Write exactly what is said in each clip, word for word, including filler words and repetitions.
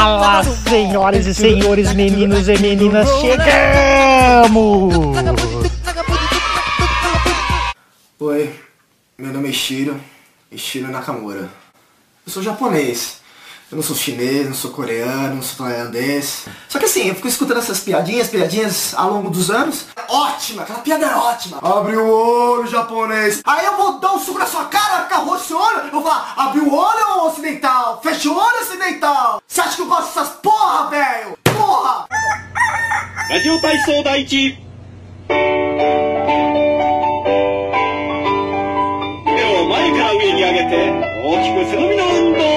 Fala, senhoras e senhores, meninos e meninas, chegamos! Oi, meu nome é Shiro, Shiro Nakamura. Eu sou japonês. Eu não sou chinês, não sou coreano, não sou tailandês. Só que assim, eu fico escutando essas piadinhas, piadinhas ao longo dos anos. Ótima, aquela piada é ótima. Abre o olho, japonês. Aí eu vou dar um suco na sua cara, ficar roxo o olho. Eu vou falar, abre o olho, ocidental. Fecha o olho, ocidental. Você acha que eu gosto dessas porra, velho? Porra! Radio Taisou Daiichi. 手を前から上に上げて大きく背伸びの運動。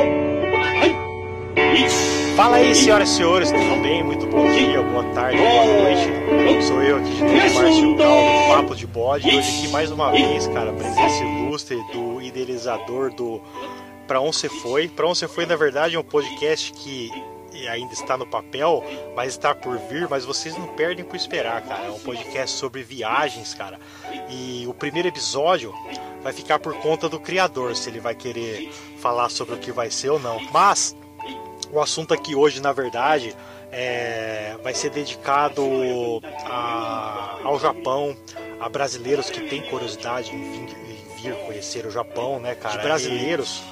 Fala aí, senhoras e senhores, tudo bem? Muito bom dia, boa tarde, boa noite. Sou eu aqui de novo, Márcio Gal, do Papo de Bode. Hoje aqui mais uma vez, cara, presença ilustre do idealizador do Pra Onde Você Foi. Pra Onde Você Foi, na verdade, é um podcast que ainda está no papel, mas está por vir, mas vocês não perdem por esperar, cara. É um podcast sobre viagens, cara. E o primeiro episódio vai ficar por conta do criador, se ele vai querer falar sobre o que vai ser ou não. Mas o assunto aqui hoje, na verdade, é, vai ser dedicado a, ao Japão, a brasileiros que têm curiosidade em vir, em vir conhecer o Japão, né, cara? De brasileiros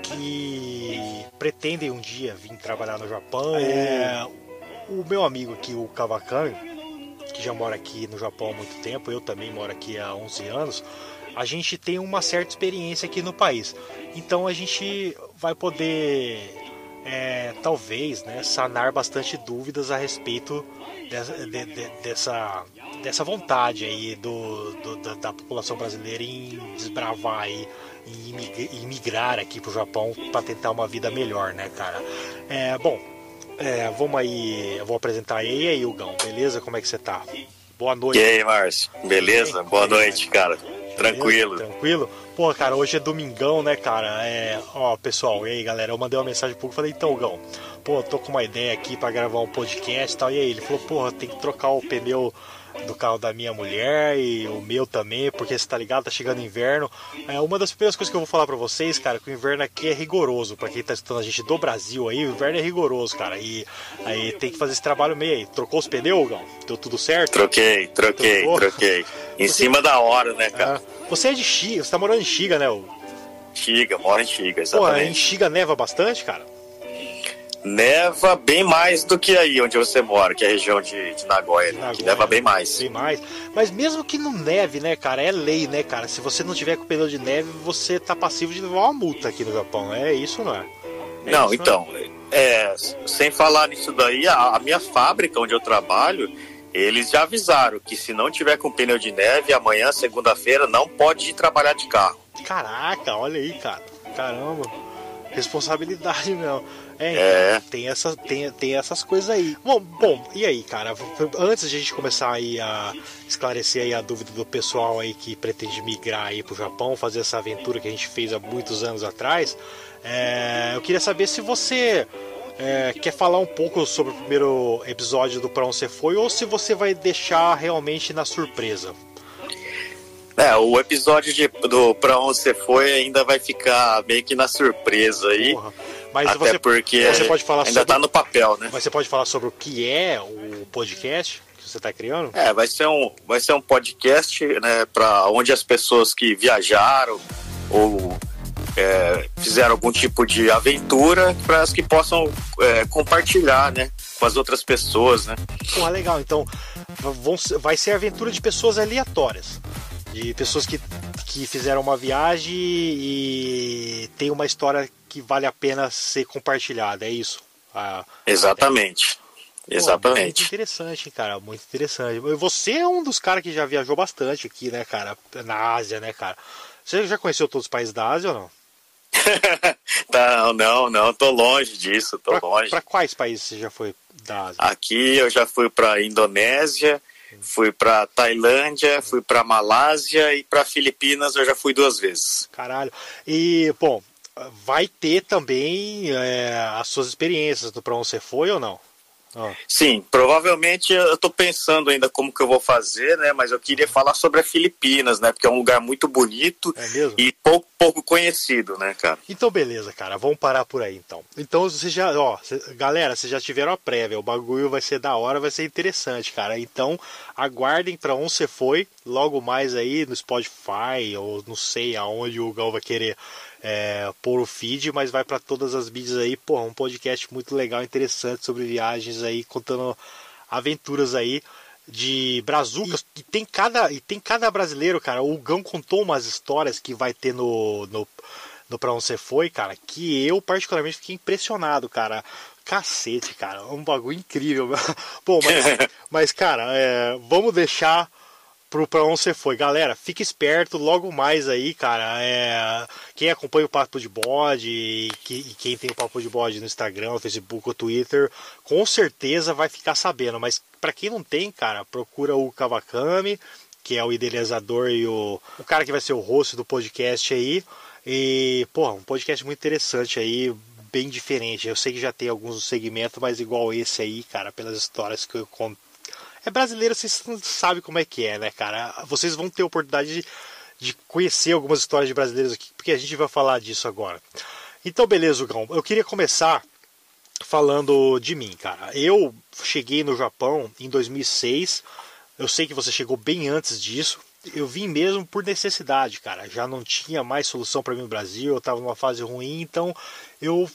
que pretendem um dia vir trabalhar no Japão. É, o meu amigo aqui, o Kawakami, que já mora aqui no Japão há muito tempo, eu também moro aqui há onze anos, a gente tem uma certa experiência aqui no país. Então a gente vai poder... É, talvez, né, sanar bastante dúvidas a respeito dessa, de, de, dessa, dessa vontade aí do, do, da, da população brasileira em desbravar aí, em imigrar aqui pro Japão para tentar uma vida melhor, né, cara? É, bom, é, vamos aí, eu vou apresentar aí, e aí, Hugão, beleza? Como é que você tá? Boa noite. E aí, Márcio? Beleza? Boa noite, cara. Tranquilo. Beleza? Tranquilo? Pô, cara, hoje é domingão, né, cara? É, ó, pessoal, e aí, galera? Eu mandei uma mensagem pro Hugo, falei, então, Gão, pô, tô com uma ideia aqui pra gravar um podcast e tal. E aí, ele falou, porra, tem que trocar o pneu do carro da minha mulher e o meu também, porque você tá ligado, tá chegando inverno. É, uma das primeiras coisas que eu vou falar pra vocês, cara, que o inverno aqui é rigoroso. Pra quem tá escutando a gente do Brasil aí, o inverno é rigoroso, cara. E aí tem que fazer esse trabalho meio aí. Trocou os pneus, Gão? Deu tudo certo? Troquei, troquei, Trocou? troquei. Em você... cima da hora, né, cara? Ah, você é de Xiga, você tá morando em Xiga, né? O... Xiga, mora em Xiga, exatamente. Pô, em Xiga neva bastante, cara? Neva bem mais do que aí onde você mora, que é a região de, de Nagoya, né? Nagoya, que neva bem mais. Bem mais. Mas mesmo que não neve, né, cara, é lei, né, cara? Se você não tiver com pneu de neve, você tá passivo de levar uma multa aqui no Japão. É isso, não é? é não, isso, então, não é? É, sem falar nisso daí, a, a minha fábrica onde eu trabalho, eles já avisaram que se não tiver com pneu de neve, amanhã, segunda-feira, não pode ir trabalhar de carro. Caraca, olha aí, cara. Caramba. Responsabilidade mesmo. É, é. Tem, essa, tem, tem essas coisas aí. Bom, bom, e aí, cara? Antes de a gente começar aí a esclarecer aí a dúvida do pessoal aí que pretende migrar aí pro Japão, fazer essa aventura que a gente fez há muitos anos atrás, é, eu queria saber se você é, quer falar um pouco sobre o primeiro episódio do Pra Onde Você Foi, ou se você vai deixar realmente na surpresa. É, o episódio de, do Pra Onde Você Foi ainda vai ficar meio que na surpresa aí. Porra. Mas até você, porque você pode falar ainda sobre, tá no papel, né? Mas você pode falar sobre o que é o podcast que você está criando? É, vai ser um, vai ser um podcast, né, para onde as pessoas que viajaram ou é, fizeram algum tipo de aventura, para as que possam é, compartilhar, né, com as outras pessoas, né? Pô, legal. Então, vão, vai ser aventura de pessoas aleatórias. De pessoas que, que fizeram uma viagem e tem uma história que vale a pena ser compartilhada, é isso? Ah, Exatamente. Pô, Exatamente. Muito interessante, cara, muito interessante. Você é um dos caras que já viajou bastante aqui, né, cara, na Ásia, né, cara? Você já conheceu todos os países da Ásia ou não? Não, não, não, tô longe disso, tô pra, longe. Pra quais países você já foi da Ásia? Aqui eu já fui pra Indonésia, fui pra Tailândia, fui pra Malásia e pra Filipinas eu já fui duas vezes. Caralho. E, bom, vai ter também é, as suas experiências do Pra Onde Você Foi ou não? Ah. Sim, provavelmente eu tô pensando ainda como que eu vou fazer, né? Mas eu queria falar sobre a Filipinas, né? Porque é um lugar muito bonito É mesmo? e pouco, pouco conhecido, né, cara? Então beleza, cara, vamos parar por aí então. Então vocês já, ó, cê, galera, vocês já tiveram a prévia, o bagulho vai ser da hora, vai ser interessante, cara. Então aguardem pra onde você foi, logo mais aí no Spotify ou não sei aonde o Gal vai querer é, pôr o feed, mas vai pra todas as mídias aí, pô, um podcast muito legal, interessante sobre viagens aí, contando aventuras aí de brazucas, e tem cada, e tem cada brasileiro, cara. O Gão contou umas histórias que vai ter no, no, no Pra Onde Você Foi, cara, que eu particularmente fiquei impressionado, cara. Cacete, cara, um bagulho incrível. Bom, mas, mas cara, é, vamos deixar pro Pra Onde Você Foi. Galera, fique esperto, logo mais aí, cara, é, quem acompanha o Papo de Bode e, que, e quem tem o Papo de Bode no Instagram, no Facebook ou Twitter, com certeza vai ficar sabendo, mas pra quem não tem, cara, procura o Kawakami, que é o idealizador e o, o cara que vai ser o host do podcast aí, e, porra, um podcast muito interessante aí, bem diferente. Eu sei que já tem alguns segmentos, mas igual esse aí, cara, pelas histórias que eu conto. É brasileiro, vocês sabem como é que é, né, cara? Vocês vão ter a oportunidade de, de conhecer algumas histórias de brasileiros aqui, porque a gente vai falar disso agora. Então, beleza, Gão. Eu queria começar falando de mim, cara. Eu cheguei no Japão em dois mil e seis. Eu sei que você chegou bem antes disso. Eu vim mesmo por necessidade, cara. Já não tinha mais solução para mim no Brasil. Eu estava numa fase ruim, então eu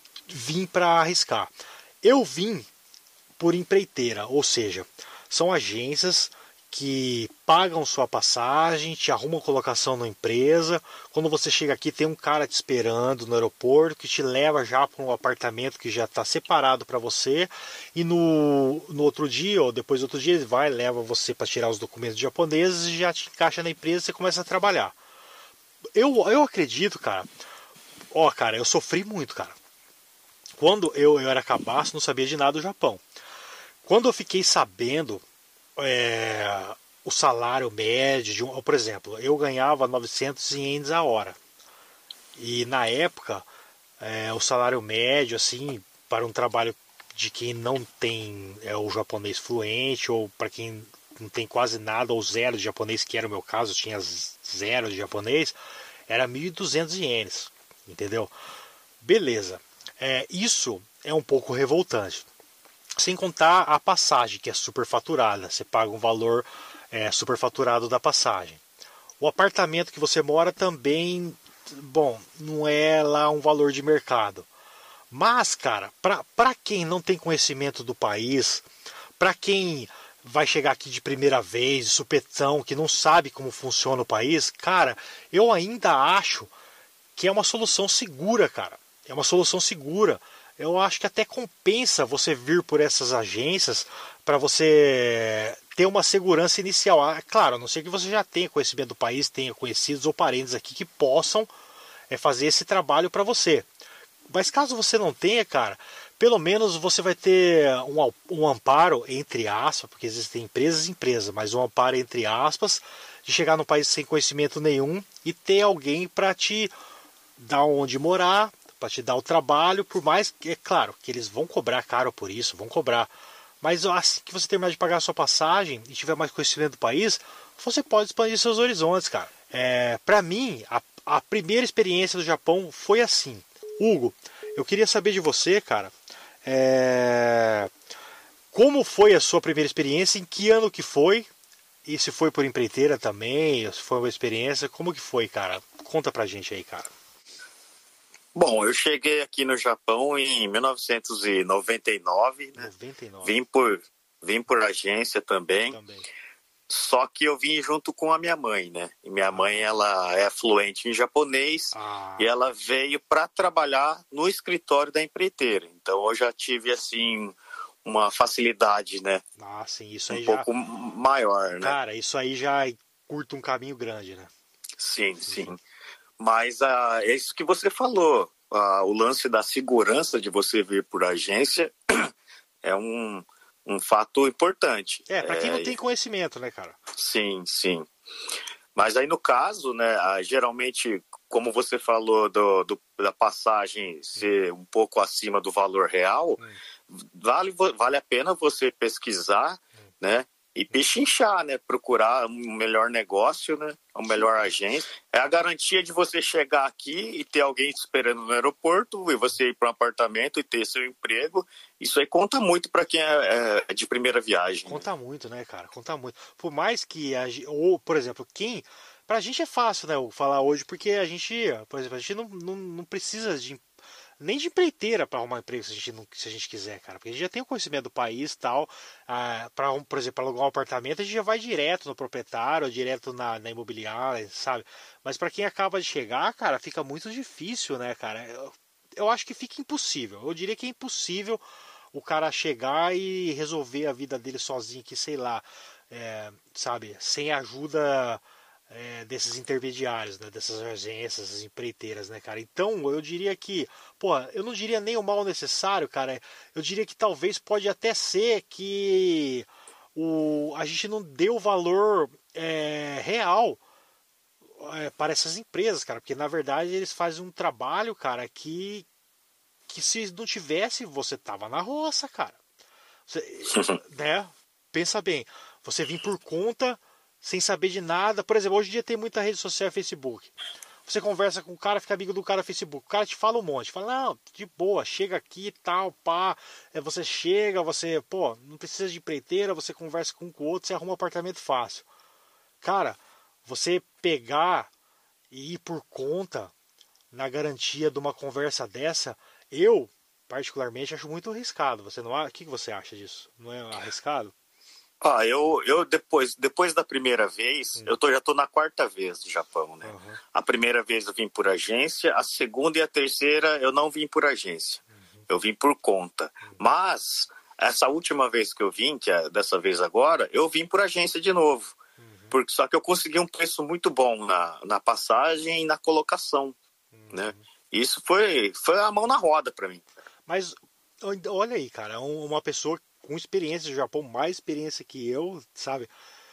vim para arriscar. Eu vim por empreiteira, ou seja, são agências que pagam sua passagem, te arrumam colocação na empresa. Quando você chega aqui, tem um cara te esperando no aeroporto que te leva já para um apartamento que já está separado para você. E no, no outro dia, ou depois do outro dia, ele vai, leva você para tirar os documentos japoneses e já te encaixa na empresa e você começa a trabalhar. Eu, eu acredito, cara. Ó, cara, eu sofri muito, cara. Quando eu, eu era cabaço, não sabia de nada do Japão. Quando eu fiquei sabendo é, o salário médio, de um, por exemplo, eu ganhava novecentos ienes a hora. E na época, é, o salário médio, assim, para um trabalho de quem não tem é, o japonês fluente, ou para quem não tem quase nada, ou zero de japonês, que era o meu caso, eu tinha zero de japonês, era mil e duzentos ienes, entendeu? Beleza. É, isso é um pouco revoltante. Sem contar a passagem, que é superfaturada. Você paga um valor é, superfaturado da passagem. O apartamento que você mora também, bom, não é lá um valor de mercado. Mas, cara, para quem não tem conhecimento do país, para quem vai chegar aqui de primeira vez, de supetão, que não sabe como funciona o país, cara, eu ainda acho que é uma solução segura, cara. É uma solução segura. Eu acho que até compensa você vir por essas agências para você ter uma segurança inicial. Ah, claro, a não ser que você já tenha conhecimento do país, tenha conhecidos ou parentes aqui que possam é, fazer esse trabalho para você. Mas caso você não tenha, cara, pelo menos você vai ter um, um amparo, entre aspas, porque existem empresas e empresas, mas um amparo, entre aspas, de chegar no país sem conhecimento nenhum e ter alguém para te dar onde morar, para te dar o trabalho, por mais que, é claro, que eles vão cobrar caro por isso, vão cobrar. Mas assim que você terminar de pagar a sua passagem e tiver mais conhecimento do país, você pode expandir seus horizontes, cara. É, para mim, a, a primeira experiência do Japão foi assim. Hugo, eu queria saber de você, cara, é, como foi a sua primeira experiência, em que ano que foi, e se foi por empreiteira também, se foi uma experiência, como que foi, cara? Conta pra gente aí, cara. Bom, eu cheguei aqui no Japão em mil novecentos e noventa e nove, né? noventa e nove. Vim por, vim por agência também, Também. Só que eu vim junto com a minha mãe, né? E minha mãe, ela é fluente em japonês Ah. e ela veio para trabalhar no escritório da empreiteira. Então eu já tive, assim, uma facilidade, né? Ah, sim, isso aí um já... pouco maior, né? Cara, isso aí já curta um caminho grande, né? Sim, sim. Mas ah, é isso que você falou. Ah, o lance da segurança de você vir por agência é um, um fato importante. É, pra quem é, não tem conhecimento, né, cara? Sim, sim. Mas aí no caso, né, ah, geralmente, como você falou do, do, da passagem ser um pouco acima do valor real, hum. vale, vale a pena você pesquisar, né? E pechinchar, né? Procurar um melhor negócio, né? Uma melhor agência. É a garantia de você chegar aqui e ter alguém te esperando no aeroporto e você ir para um apartamento e ter seu emprego. Isso aí conta muito para quem é, é de primeira viagem. Conta muito, né, cara? Conta muito. Por mais que, a, ou, por exemplo, quem... Pra gente é fácil, né, falar hoje, porque a gente, por exemplo, a gente não, não, não precisa de nem de empreiteira para arrumar emprego se a gente não, se a gente quiser, cara, porque a gente já tem o conhecimento do país e tal. Ah, para, por exemplo, pra alugar um apartamento, a gente já vai direto no proprietário, direto na, na imobiliária, sabe? Mas para quem acaba de chegar, cara, fica muito difícil, né, cara? Eu, eu acho que fica impossível. Eu diria que é impossível o cara chegar e resolver a vida dele sozinho, que sei lá, é, sabe, sem ajuda. É, desses intermediários, né, dessas agências, essas empreiteiras, né, cara. Então, eu diria que, pô, eu não diria nem o mal necessário, cara. Eu diria que talvez pode até ser que o, a gente não deu valor é, real é, para essas empresas, cara, porque na verdade eles fazem um trabalho, cara, que, que se não tivesse, você tava na roça, cara. Você, né? Pensa bem, você vir por conta sem saber de nada. Por exemplo, hoje em dia tem muita rede social, Facebook. Você conversa com o cara, fica amigo do cara no Facebook. O cara te fala um monte. Fala, não, de boa, chega aqui e tal, pá. É, você chega, você, pô, não precisa de empreiteira, você conversa com um com o outro, você arruma um apartamento fácil. Cara, você pegar e ir por conta na garantia de uma conversa dessa, eu, particularmente, acho muito arriscado. Você não acha? O que você acha disso? Não é arriscado? Ah, eu, eu depois, depois da primeira vez, hum. eu tô, já tô na quarta vez no Japão, né? Uhum. A primeira vez eu vim por agência, a segunda e a terceira eu não vim por agência. Uhum. Eu vim por conta. Uhum. Mas, essa última vez que eu vim, que é dessa vez agora, eu vim por agência de novo. Uhum. Porque, só que eu consegui um preço muito bom na, na passagem e na colocação, uhum. né? Isso foi, foi a mão na roda pra mim. Mas, olha aí, cara, uma pessoa com experiência no Japão, mais experiência que eu, sabe,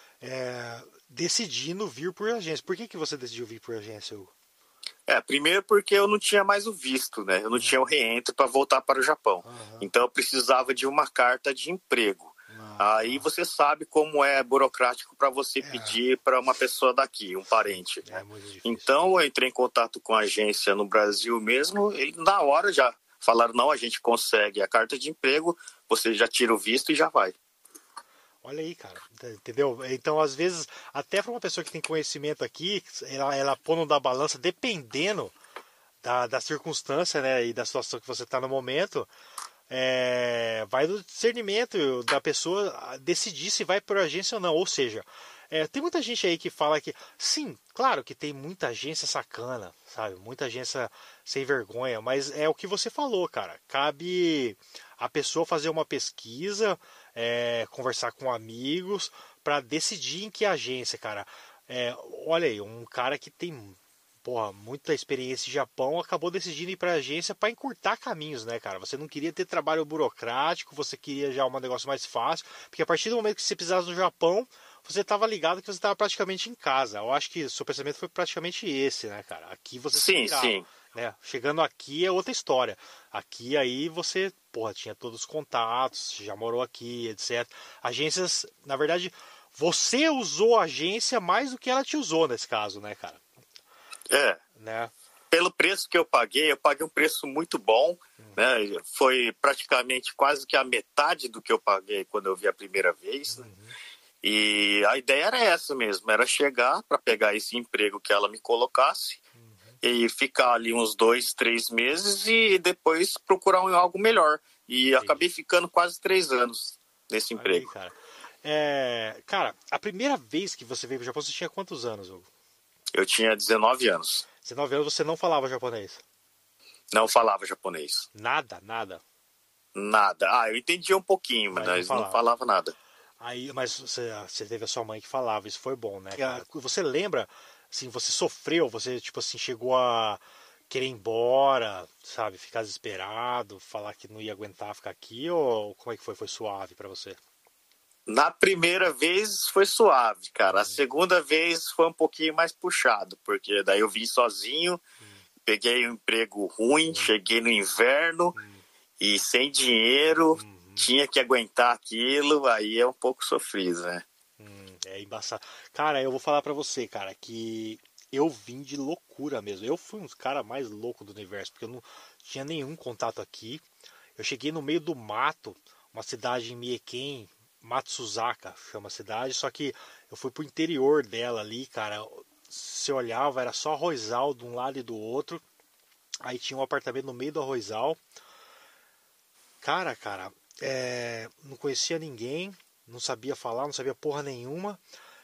é, decidindo vir por agência. Por que, que você decidiu vir por agência, Hugo? É, primeiro porque eu não tinha mais o visto, né? Eu não uhum. tinha o reentro para voltar para o Japão. Uhum. Então eu precisava de uma carta de emprego. Uhum. Aí você sabe como é burocrático para você é. pedir para uma pessoa daqui, um parente. É, né? Muito difícil. Então eu entrei em contato com a agência no Brasil mesmo, ele na hora já falaram, não, a gente consegue a carta de emprego, você já tira o visto e já vai. Olha aí, cara, entendeu? Então, às vezes, até para uma pessoa que tem conhecimento aqui, ela, ela põe da balança, dependendo da, da circunstância, né, e da situação que você está no momento, é, vai do discernimento da pessoa decidir se vai por agência ou não. Ou seja, é, tem muita gente aí que fala que, sim, claro que tem muita agência sacana, sabe? Muita agência sem vergonha, mas é o que você falou, cara. Cabe a pessoa fazer uma pesquisa, é, conversar com amigos, para decidir em que agência, cara. É, olha aí, um cara que tem porra, muita experiência em Japão acabou decidindo ir para agência para encurtar caminhos, né, cara? Você não queria ter trabalho burocrático, você queria já um negócio mais fácil, porque a partir do momento que você precisasse no Japão, você estava ligado que você estava praticamente em casa. Eu acho que o seu pensamento foi praticamente esse, né, cara? Aqui você sim, se sim. Né? Chegando aqui é outra história. Aqui aí você, porra, tinha todos os contatos, já morou aqui, etcétera. Agências, na verdade, você usou a agência mais do que ela te usou nesse caso, né, cara? É. Né? Pelo preço que eu paguei, eu paguei um preço muito bom, hum. né? Foi praticamente quase que a metade do que eu paguei quando eu vi a primeira vez, né? Uhum. E a ideia era essa mesmo, era chegar para pegar esse emprego que ela me colocasse, uhum. e ficar ali uns dois, três meses e depois procurar um, algo melhor. E Entendi. Acabei ficando quase três anos nesse Olha emprego. Aí, cara. É, cara, a primeira vez que você veio para o Japão, você tinha quantos anos, Hugo? Eu tinha dezenove anos. dezenove anos você não falava japonês? Não falava japonês. Nada, nada? Nada. Ah, eu entendia um pouquinho, mas, mas não, falava. não falava nada. Aí, mas você, você teve a sua mãe que falava, isso foi bom, né? Cara? Você lembra, assim, você sofreu, você, tipo assim, chegou a querer ir embora, sabe? Ficar desesperado, falar que não ia aguentar ficar aqui, ou como é que foi? Foi suave pra você? Na primeira vez foi suave, cara. A segunda vez foi um pouquinho mais puxado, porque daí eu vim sozinho, hum. peguei um emprego ruim, hum. cheguei no inverno, hum. e sem dinheiro, Uhum. tinha que aguentar aquilo, aí é um pouco sofrido, né? Hum, é embaçado. Cara, eu vou falar pra você, cara, que eu vim de loucura mesmo. Eu fui um dos caras mais loucos do universo, porque eu não tinha nenhum contato aqui. Eu cheguei no meio do mato, uma cidade em Mieken, Matsuzaka chama a cidade, só que eu fui pro interior dela ali, cara. Se olhava, era só arrozal de um lado e do outro. Aí tinha um apartamento no meio do arrozal. Cara, cara, é, não conhecia ninguém, não sabia falar, não sabia porra nenhuma.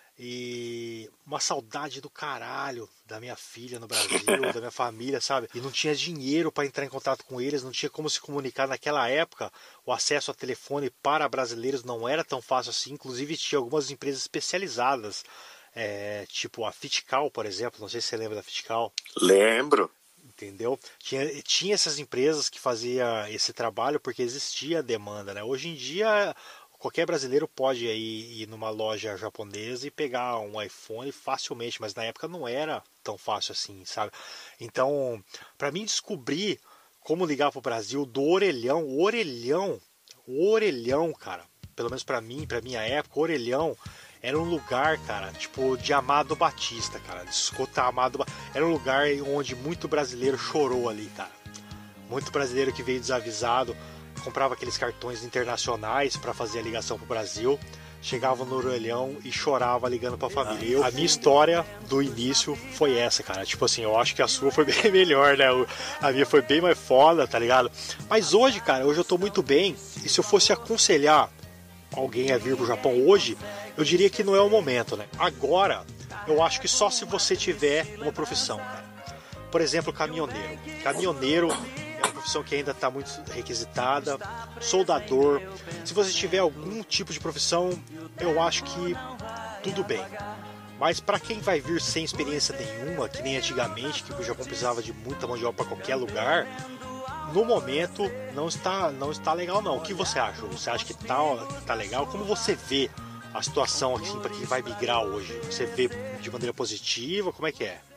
E uma saudade do caralho da minha filha no Brasil, da minha família, sabe? E não tinha dinheiro para entrar em contato com eles, não tinha como se comunicar naquela época. O acesso a telefone para brasileiros não era tão fácil assim. Inclusive tinha algumas empresas especializadas, é, tipo a Fitcal, por exemplo. Não sei se você lembra da Fitcal. Lembro. Entendeu? Tinha, tinha essas empresas que faziam esse trabalho porque existia demanda, né? Hoje em dia qualquer brasileiro pode aí ir numa loja japonesa e pegar um iPhone facilmente, mas na época não era tão fácil assim, sabe? Então, para mim descobrir como ligar pro Brasil do orelhão, o orelhão, o orelhão, cara, pelo menos para mim, para minha época, o orelhão era um lugar, cara, tipo de Amado Batista, cara, de escutar Amado Batista. Era um lugar onde muito brasileiro chorou ali, cara. Muito brasileiro que veio desavisado, comprava aqueles cartões internacionais para fazer a ligação pro Brasil, chegava no orelhão e chorava ligando pra família. Eu, a minha história do início foi essa, cara. Tipo assim, eu acho que a sua foi bem melhor, né? A minha foi bem mais foda, tá ligado? Mas hoje, cara, hoje eu tô muito bem. E se eu fosse aconselhar alguém a vir pro Japão hoje, eu diria que não é o momento, né? Agora, eu acho que só se você tiver uma profissão, cara. Por exemplo, caminhoneiro. Caminhoneiro é uma profissão que ainda está muito requisitada. Soldador. Se você tiver algum tipo de profissão, eu acho que tudo bem. Mas para quem vai vir sem experiência nenhuma, que nem antigamente, que o Japão precisava de muita mão de obra para qualquer lugar, no momento não está, não está legal não. O que você acha? Você acha que tá, tá legal? Como você vê a situação assim, para quem vai migrar hoje? Você vê de maneira positiva? Como é que é?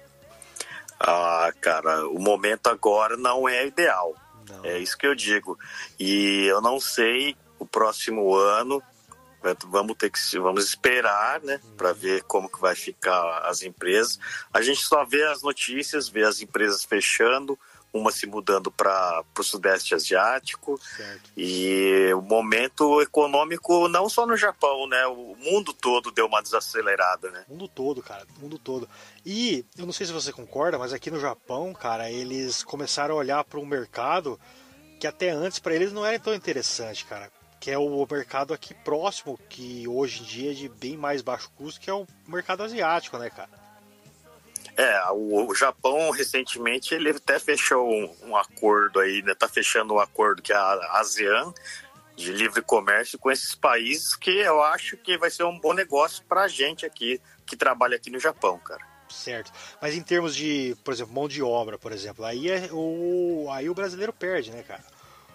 Ah, cara, o momento agora não é ideal. Não. É isso que eu digo. E eu não sei, o próximo ano, vamos ter que vamos esperar, né, uhum. para ver como que vai ficar as empresas. A gente só vê as notícias, vê as empresas fechando, uma se mudando para o Sudeste Asiático. Certo. E o momento econômico, não só no Japão, né? O mundo todo deu uma desacelerada, né? O mundo todo, cara, o mundo todo. E eu não sei se você concorda, mas aqui no Japão, cara, eles começaram a olhar para um mercado que até antes para eles não era tão interessante, cara. Que é o mercado aqui próximo, que hoje em dia é de bem mais baixo custo, que é o mercado asiático, né, cara? É, o, o Japão recentemente ele até fechou um, um acordo aí, né? Tá fechando um acordo que é a ASEAN de livre comércio com esses países, que eu acho que vai ser um bom negócio pra gente aqui, que trabalha aqui no Japão, cara. Certo. Mas em termos de, por exemplo, mão de obra, por exemplo, aí, é o, aí o brasileiro perde, né, cara?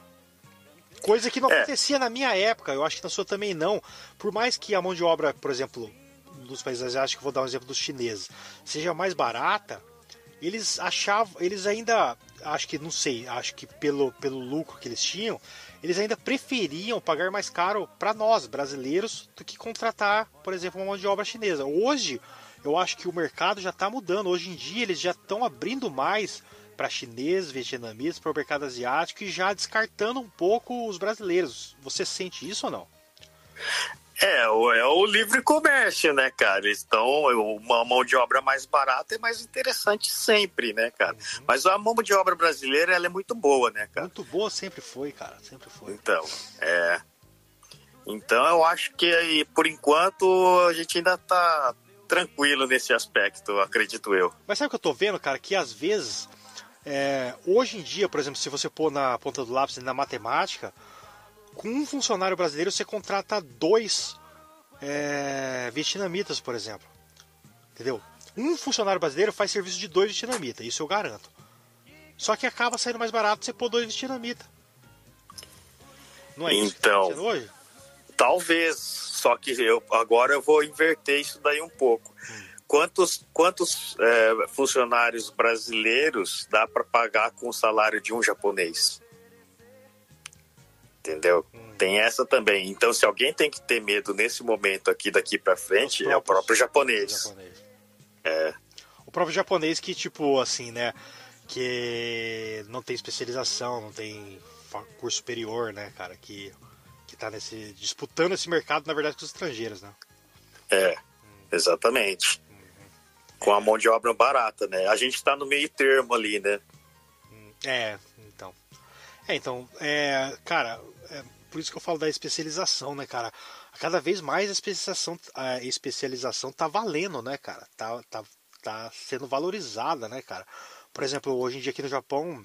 Coisa que não é. acontecia na minha época, eu acho que na sua também não. Por mais que a mão de obra, por exemplo, dos países asiáticos, vou dar um exemplo dos chineses, seja mais barata, eles achavam, eles ainda, acho que, não sei, acho que pelo, pelo lucro que eles tinham, eles ainda preferiam pagar mais caro para nós, brasileiros, do que contratar, por exemplo, uma mão de obra chinesa. Hoje, eu acho que o mercado já está mudando. Hoje em dia, eles já estão abrindo mais para chineses, vietnamitas, para o mercado asiático e já descartando um pouco os brasileiros. Você sente isso ou não? É, é o livre comércio, né, cara? Eles estão, uma mão de obra mais barata é mais interessante sempre, né, cara? Uhum. Mas a mão de obra brasileira, ela é muito boa, né, cara? Muito boa sempre foi, cara, sempre foi. Então, é... Então eu acho que, por enquanto, a gente ainda tá tranquilo nesse aspecto, acredito eu. Mas sabe o que eu tô vendo, cara? Que às vezes, é, hoje em dia, por exemplo, se você pôr na ponta do lápis na matemática, com um funcionário brasileiro você contrata dois é, vietnamitas, por exemplo. Entendeu? Um funcionário brasileiro faz serviço de dois vietnamitas, isso eu garanto. Só que acaba saindo mais barato você pôr dois vietnamitas. Não é isso então, que tá hoje? Talvez, só que eu, agora eu vou inverter isso daí um pouco. Hum. Quantos, quantos é, funcionários brasileiros dá para pagar com o salário de um japonês? entendeu? Hum. Tem essa também. Então, se alguém tem que ter medo nesse momento aqui, daqui pra frente, é o próprio japonês. japonês. É. O próprio japonês que, tipo, assim, né, que não tem especialização, não tem curso superior, né, cara, que, que tá nesse, disputando esse mercado, na verdade, com os estrangeiros, né? É, hum. exatamente. Uhum. Com a mão de obra barata, né? A gente tá no meio termo ali, né? É, então. É, então, é, cara, é por isso que eu falo da especialização, né, cara? Cada vez mais a especialização, a especialização tá valendo, né, cara? Tá, tá, tá sendo valorizada, né, cara? Por exemplo, hoje em dia aqui no Japão,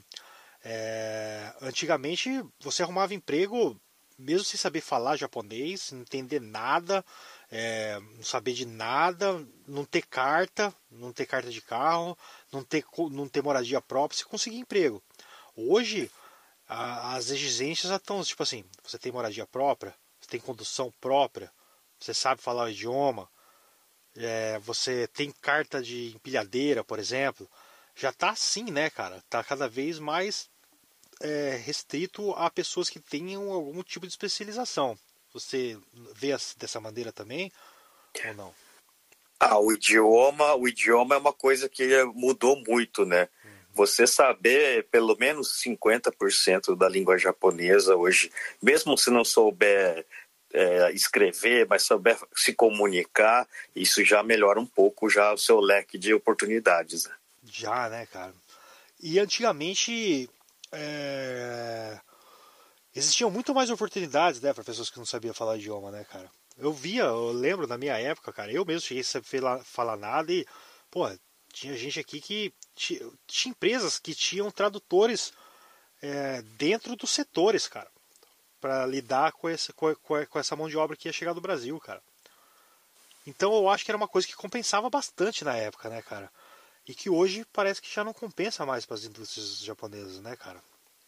é, antigamente você arrumava emprego mesmo sem saber falar japonês, não entender nada, é, não saber de nada, não ter carta, não ter carta de carro, não ter, não ter moradia própria, você conseguir emprego. Hoje, a, as exigências já estão, tipo assim, você tem moradia própria, você tem condução própria, você sabe falar o idioma, é, você tem carta de empilhadeira, por exemplo, já tá assim, né, cara? Tá cada vez mais é, restrito a pessoas que tenham algum tipo de especialização. Você vê dessa maneira também ou não? Ah, o idioma, o idioma é uma coisa que mudou muito, né? Uhum. Você saber pelo menos cinquenta por cento da língua japonesa hoje, mesmo se não souber é, escrever, mas souber se comunicar, isso já melhora um pouco já o seu leque de oportunidades, né? Já, né, cara? E antigamente é... existiam muito mais oportunidades, né, para pessoas que não sabiam falar idioma, né, cara? Eu via, eu lembro na minha época, cara, eu mesmo cheguei sem saber falar nada e, pô, tinha gente aqui que tinha, tinha empresas que tinham tradutores é, dentro dos setores, cara, para lidar com, esse, com, com essa mão de obra que ia chegar do Brasil, cara. Então eu acho que era uma coisa que compensava bastante na época, né, cara? E que hoje parece que já não compensa mais para as indústrias japonesas, né, cara?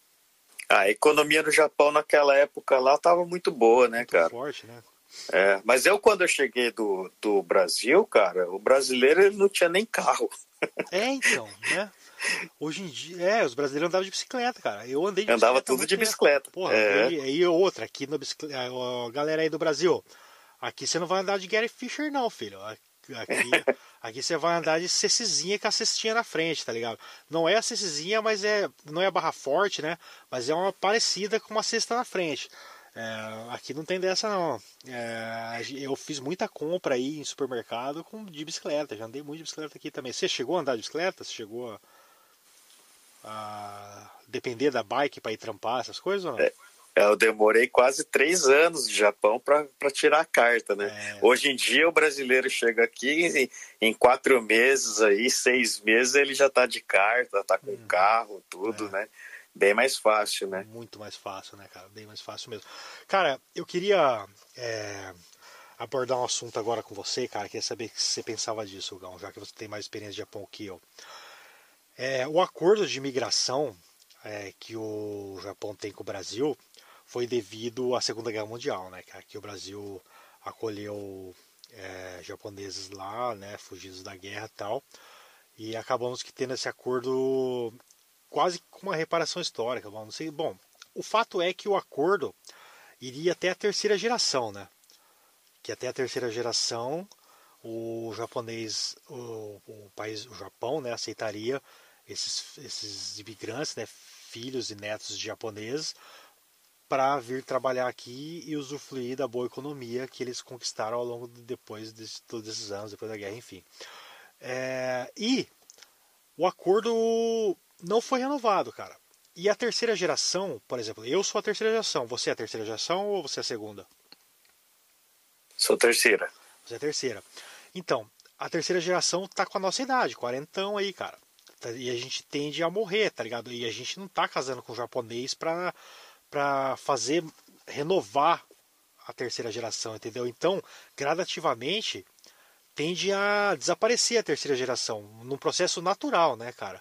A economia no Japão naquela época lá estava muito boa, né, muito cara? Forte, né? É, mas eu quando eu cheguei do, do Brasil, cara, o brasileiro ele não tinha nem carro. É, então, né? Hoje em dia, é, os brasileiros andavam de bicicleta, cara. Eu andei de Andava bicicleta. tudo de bicicleta. Porra, é. E outra, aqui na bicicleta, a galera aí do Brasil, aqui você não vai andar de Gary Fisher não, filho. Aqui, aqui você vai andar de cecizinha com a cestinha na frente, tá ligado? Não é a cecizinha, mas é, não é a barra forte, né? Mas é uma parecida com uma cesta na frente. É, aqui não tem dessa não. É, eu fiz muita compra aí em supermercado com, de bicicleta. Já andei muito de bicicleta aqui também. Você chegou a andar de bicicleta? Você chegou a, a depender da bike para ir trampar essas coisas ou não? É. Eu demorei quase três anos de Japão para tirar a carta, né? É. Hoje em dia o brasileiro chega aqui em, em quatro meses, aí, seis meses, ele já tá de carta, tá com hum. carro, tudo, é. né? Bem mais fácil, né? Muito mais fácil, né, cara? Bem mais fácil mesmo. Cara, eu queria é, abordar um assunto agora com você, cara. Queria saber o que você pensava disso, Gão, já que você tem mais experiência de Japão que eu. É, o acordo de imigração é, que o Japão tem com o Brasil foi devido à Segunda Guerra Mundial, né, cara? Que o Brasil acolheu é, japoneses lá, né, fugidos da guerra e tal. E acabamos que tendo esse acordo quase com uma reparação histórica, não sei. Bom, o fato é que o acordo iria até a terceira geração, né? Que até a terceira geração o japonês, o, o país, o Japão, né, aceitaria esses, esses imigrantes, né, filhos e netos de japoneses, para vir trabalhar aqui e usufruir da boa economia que eles conquistaram ao longo de depois de todos esses anos, depois da guerra, enfim. É, e o acordo não foi renovado, cara. E a terceira geração, por exemplo, eu sou a terceira geração, você é a terceira geração ou você é a segunda? Sou terceira. Você é a terceira. Então, a terceira geração tá com a nossa idade, quarentão aí, cara. E a gente tende a morrer, tá ligado? E a gente não tá casando com japonês pra... para fazer renovar a terceira geração, entendeu? Então, gradativamente tende a desaparecer a terceira geração num processo natural, né, cara?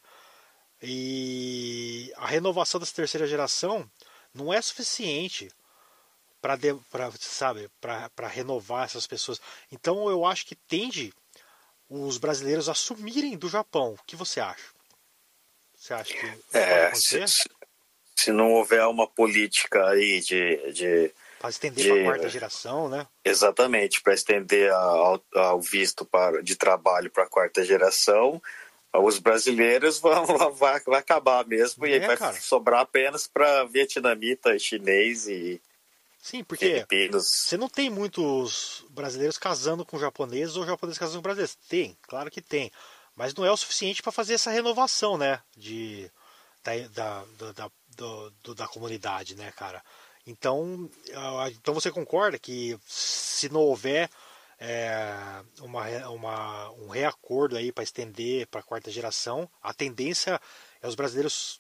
E a renovação dessa terceira geração não é suficiente para, sabe, para renovar essas pessoas. Então, eu acho que tende os brasileiros a sumirem do Japão. O que você acha? Você acha que é, se, se não houver uma política aí de... de para estender de, para a quarta geração, né? Exatamente, para estender ao, ao visto para, de trabalho para a quarta geração, os brasileiros vão, vai, vai acabar mesmo, é, e vai cara. sobrar apenas para vietnamita, chinês e Sim, porque filipinos. Você não tem muitos brasileiros casando com japoneses ou japoneses casando com brasileiros. Tem, claro que tem. Mas não é o suficiente para fazer essa renovação, né? De, da, da, da, do, do, da comunidade, né, cara? Então, então você concorda que se não houver é, uma, uma, um reacordo aí para estender para a quarta geração, a tendência é os brasileiros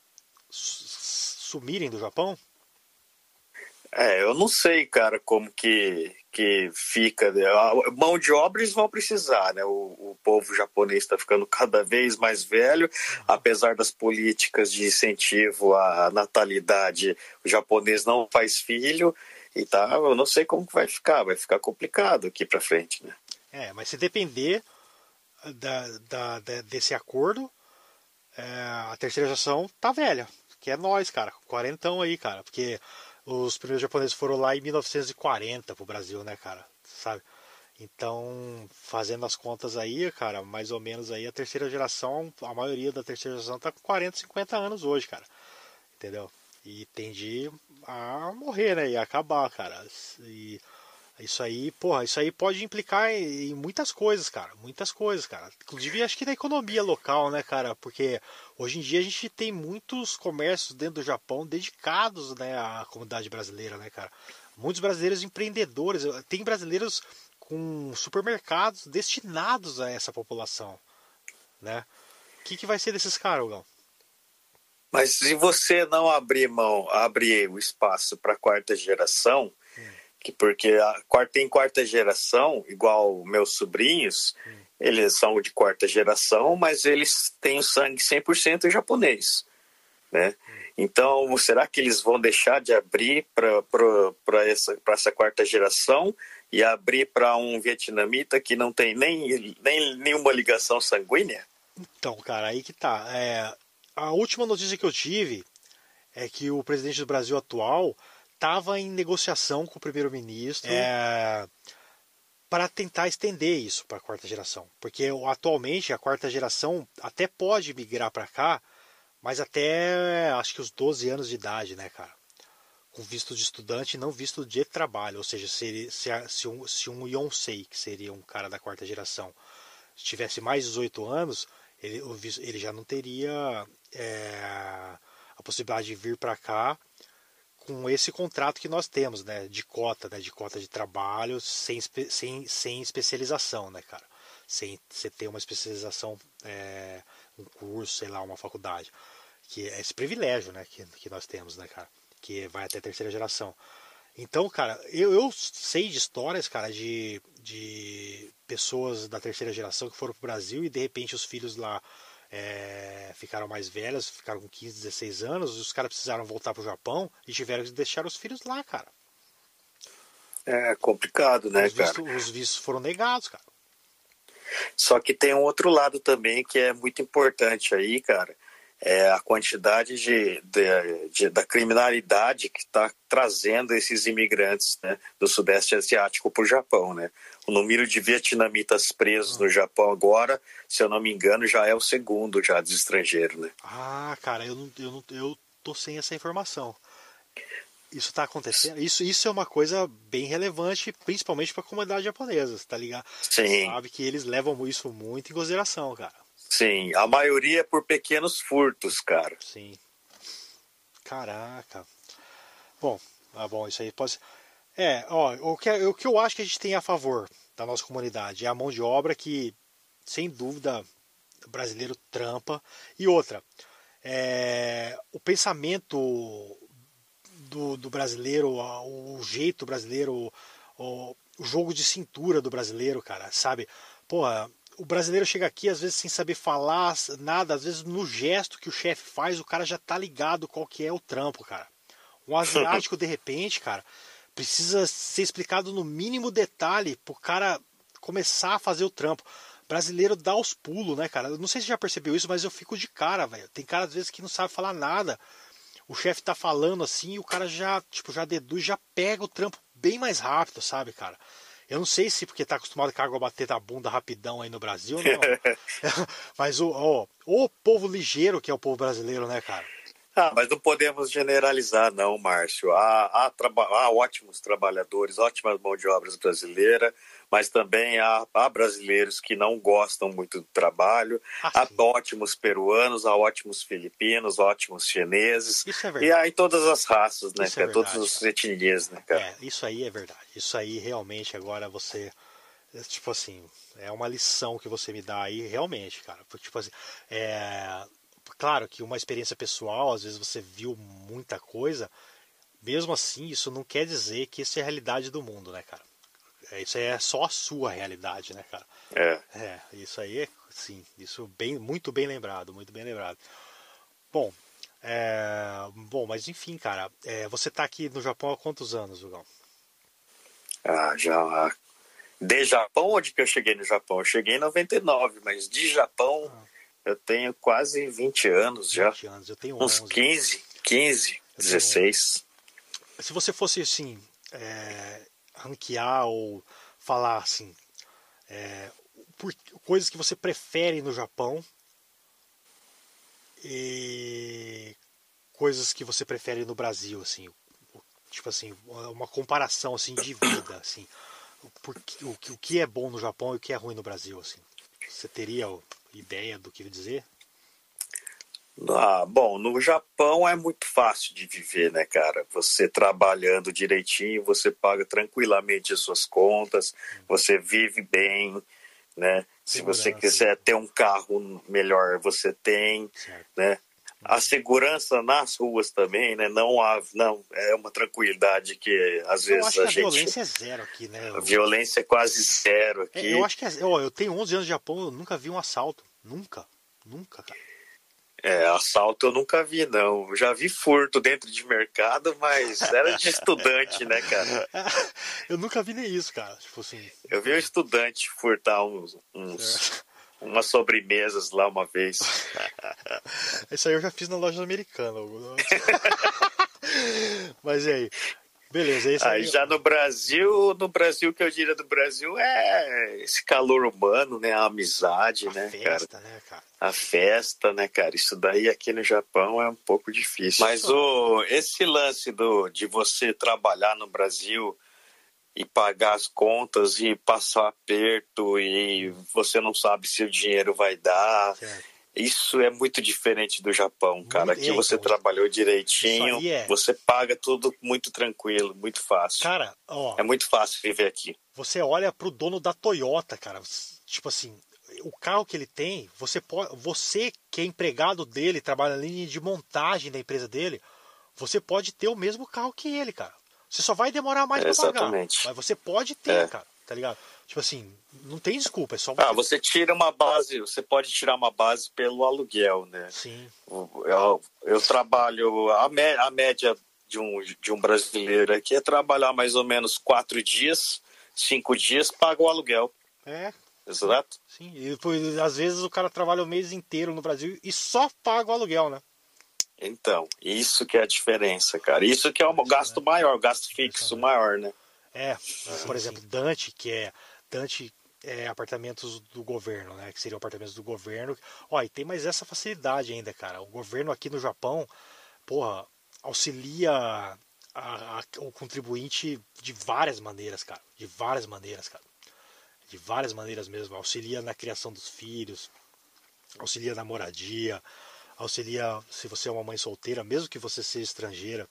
sumirem do Japão? É, eu não sei, cara, como que, que fica. A mão de obra eles vão precisar, né? O, o povo japonês está ficando cada vez mais velho, uhum. apesar das políticas de incentivo à natalidade, o japonês não faz filho, e tá, eu não sei como que vai ficar, vai ficar complicado aqui para frente, né? É, mas se depender da, da, da, desse acordo, é, a terceira geração tá velha, que é nós, cara, quarentão aí, cara, porque os primeiros japoneses foram lá em mil novecentos e quarenta pro Brasil, né, cara? Sabe? Então, fazendo as contas aí, cara, mais ou menos aí a terceira geração, a maioria da terceira geração tá com quarenta, cinquenta anos hoje, cara. Entendeu? E tende a morrer, né? E a acabar, cara. E isso aí, porra, isso aí pode implicar em muitas coisas, cara. Muitas coisas, cara. Inclusive, acho que na economia local, né, cara? Porque hoje em dia a gente tem muitos comércios dentro do Japão dedicados, né, à comunidade brasileira, né, cara? Muitos brasileiros empreendedores. Tem brasileiros com supermercados destinados a essa população, né? O que, que vai ser desses caras, Gão? Mas se você não abrir mão, abrir o espaço para a quarta geração... Hum. Que porque a quarta, tem quarta geração, igual meus sobrinhos, hum. eles são de quarta geração, mas eles têm o sangue cem por cento japonês, né? Hum. Então, será que eles vão deixar de abrir para essa, essa quarta geração e abrir para um vietnamita que não tem nem, nem nenhuma ligação sanguínea? Então, cara, aí que tá. É, a última notícia que eu tive é que o presidente do Brasil atual estava em negociação com o primeiro-ministro é, para tentar estender isso para a quarta geração. Porque atualmente a quarta geração até pode migrar para cá, mas até acho que os doze anos de idade, né, cara? Com visto de estudante e não visto de trabalho. Ou seja, se, se, se um, se um Yonsei, que seria um cara da quarta geração, tivesse mais de dezoito anos, ele, ele já não teria é, a possibilidade de vir para cá com esse contrato que nós temos, né, de cota, né, de cota de trabalho, sem, sem, sem especialização, né, cara, sem você ter uma especialização, é, um curso, sei lá, uma faculdade, que é esse privilégio, né, que, que nós temos, né, cara, que vai até a terceira geração. Então, cara, eu, eu sei de histórias, cara, de, de pessoas da terceira geração que foram pro Brasil e de repente os filhos lá É, ficaram mais velhas, ficaram com quinze, dezesseis anos, os caras precisaram voltar pro Japão e tiveram que deixar os filhos lá, cara. É complicado, né, os vistos, cara? Os vistos foram negados, cara. Só que tem um outro lado também que é muito importante aí, cara. É a quantidade de, de, de da criminalidade que está trazendo esses imigrantes, né, do Sudeste Asiático para o Japão, né? O número de vietnamitas presos no Japão agora, se eu não me engano, já é o segundo já dos estrangeiros, né? Ah, cara, eu não, eu não, eu tô sem essa informação. Isso tá acontecendo? Isso, isso é uma coisa bem relevante, principalmente para a comunidade japonesa, tá ligado? Sim. Sabe que eles levam isso muito em consideração, cara. Sim, a maioria é por pequenos furtos, cara. Sim. Caraca. Bom, ah, bom, isso aí pode ser. É, ó, o que, o que eu acho que a gente tem a favor da nossa comunidade é a mão de obra que, sem dúvida, o brasileiro trampa. E outra, é, o pensamento do, do brasileiro, o jeito brasileiro, o, o jogo de cintura do brasileiro, cara, sabe? Porra, o brasileiro chega aqui às vezes sem saber falar nada, às vezes no gesto que o chefe faz, o cara já tá ligado qual que é o trampo, cara. Um asiático, de repente, cara, precisa ser explicado no mínimo detalhe pro cara começar a fazer o trampo. Brasileiro dá os pulos, né, cara? Eu não sei se você já percebeu isso, mas eu fico de cara, velho. Tem cara às vezes que não sabe falar nada. o chefe tá falando assim e o cara já, tipo, já deduz, já pega o trampo bem mais rápido, sabe, cara? Eu não sei se porque tá acostumado com a água bater da bunda rapidão aí no Brasil, não. Mas o, ó, o povo ligeiro que é o povo brasileiro, né, cara? Ah, mas não podemos generalizar, não, Márcio. Há, há, traba há ótimos trabalhadores, ótimas mão de obras brasileiras, mas também há, há brasileiros que não gostam muito do trabalho, Ah, há sim. ótimos peruanos, há ótimos filipinos, ótimos chineses, Isso é e verdade. há em todas as raças, né, Isso é cara? Todas verdade, as cara. etnias, né, cara? É, isso aí é verdade. Isso aí realmente agora você, é, tipo assim, é uma lição que você me dá aí, realmente, cara. Porque, tipo assim, é, claro que uma experiência pessoal, às vezes você viu muita coisa, mesmo assim, isso não quer dizer que isso é a realidade do mundo, né, cara? É, isso aí é só a sua realidade, né, cara? É. É, isso aí é, sim, isso bem, muito bem lembrado, muito bem lembrado. Bom, é, bom, mas enfim, cara, é, você tá aqui no Japão há quantos anos, Hugão? Ah, já. De Japão, onde que eu cheguei no Japão? Eu cheguei em noventa e nove, mas de Japão Ah, eu tenho quase vinte anos já. vinte anos, eu tenho Uns onze. quinze, quinze, Eu tenho dezesseis. Se você fosse, assim, é, ranquear ou falar, assim, é, por, coisas que você prefere no Japão e coisas que você prefere no Brasil, assim, tipo assim, uma comparação, assim, de vida, assim, por, o, o que é bom no Japão e o que é ruim no Brasil, assim. Você teria ideia do que dizer? Ah, bom, no Japão é muito fácil de viver, né, cara? Você trabalhando direitinho, você paga tranquilamente as suas contas, você vive bem, né? Se você Segurança, quiser ter um carro melhor, você tem, certo. né? A segurança nas ruas também, né? Não há, não, é uma tranquilidade que às Eu vezes acho que a a gente, violência é zero aqui, né? a violência é quase zero É, eu aqui. acho que é, ó, eu tenho onze anos de Japão, eu nunca vi um assalto. Nunca. Nunca, cara. É, assalto eu nunca vi, não. Eu já vi furto dentro de mercado, mas era de estudante, né, cara? Eu nunca vi nem isso, cara. Tipo assim. Eu vi um estudante furtar uns, uns umas sobremesas lá uma vez. Isso aí eu já fiz na loja americana. Mas e aí? Beleza, esse Aí aí. já no Brasil, no Brasil, o que eu diria do Brasil é esse calor humano, né? A amizade, A né, cara? festa, né, cara? A festa, né, cara? Isso daí aqui no Japão é um pouco difícil. Mas o, esse lance do, de você trabalhar no Brasil e pagar as contas e passar aperto e você não sabe se o dinheiro vai dar. Certo. Isso é muito diferente do Japão, cara. Muito- Aqui é, você então, trabalhou direitinho, isso aí é- você paga tudo muito tranquilo, muito fácil. Cara, ó, É muito fácil viver aqui. você olha pro dono da Toyota, cara. Tipo assim, o carro que ele tem, você pode, você que é empregado dele, trabalha na linha de montagem da empresa dele, você pode ter o mesmo carro que ele, cara. Você só vai demorar mais É, pra pagar, exatamente. mas você pode ter, É. cara. Tá ligado? Tipo assim, não tem desculpa, é só você. Ah, você tira uma base, você pode tirar uma base pelo aluguel, né? Sim, Eu, eu trabalho, a, mé a média de um, de um brasileiro aqui é trabalhar mais ou menos quatro dias, cinco dias, paga o aluguel. é, Exato? sim. E depois, às vezes o cara trabalha o mês inteiro no Brasil e só paga o aluguel, né? Então, isso que é a diferença, cara. Isso que é um gasto maior, o gasto fixo maior, né? É, por exemplo, Dante, que é Dante é apartamentos do governo, né? Que seriam apartamentos do governo. Ó, e tem mais essa facilidade ainda, cara. O governo aqui no Japão, porra, auxilia a- a- o contribuinte de várias maneiras, cara. De várias maneiras, cara. De várias maneiras mesmo. Auxilia na criação dos filhos, auxilia na moradia, auxilia se você é uma mãe solteira, mesmo que você seja estrangeira.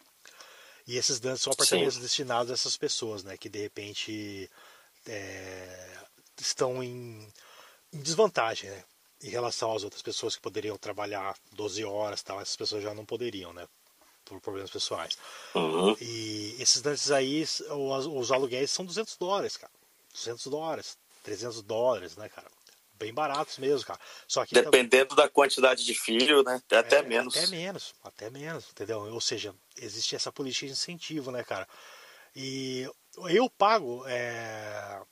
E esses danos são apartamentos Sim. destinados a essas pessoas, né? Que de repente é, estão em, em desvantagem, né? Em relação às outras pessoas que poderiam trabalhar doze horas, tal, essas pessoas já não poderiam, né? Por problemas pessoais. Uhum. E esses dantes aí, os, os aluguéis são duzentos dólares, cara. duzentos dólares, trezentos dólares, né, cara? Bem baratos mesmo, cara. Só que Dependendo da quantidade de filho, né? Até é, menos. Até menos, até menos, entendeu? Ou seja, existe essa política de incentivo, né, cara? E eu pago é,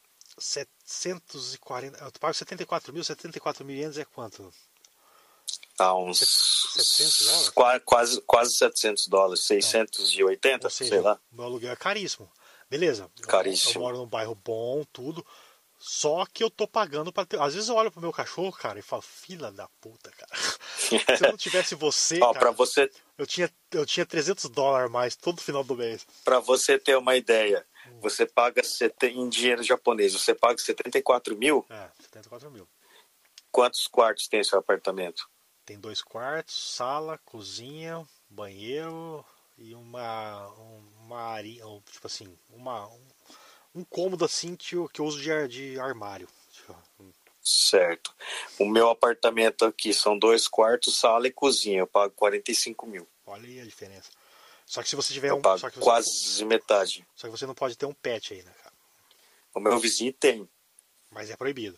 setecentos e quarenta, eu pago setenta e quatro mil, setenta e quatro mil ienes é quanto? Tá uns setecentos dólares? Qua- quase, quase setecentos dólares, seiscentos e oitenta, Ou seja, sei lá. meu aluguel é caríssimo. Beleza, eu- Caríssimo. eu moro num bairro bom, tudo. Só que eu tô pagando pra ter. Às vezes eu olho pro meu cachorro, cara, e falo, fila da puta, cara. Se eu não tivesse você, Ó, cara, pra você, eu tinha, eu tinha trezentos dólares a mais todo final do mês. pra você ter uma ideia, você paga sete- em dinheiro japonês, você paga setenta e quatro mil? É, setenta e quatro mil. Quantos quartos tem seu apartamento? Tem dois quartos, sala, cozinha, banheiro e uma. Uma área. Tipo assim, uma, um, um cômodo assim que eu, que eu uso de, de armário. Certo. O meu apartamento aqui são dois quartos, sala e cozinha. Eu pago quarenta e cinco mil. Olha aí a diferença. Só que se você tiver Eu um. pago Só que você, quase metade. só que você não pode ter um pet aí, né, cara? O meu vizinho tem. Mas é proibido.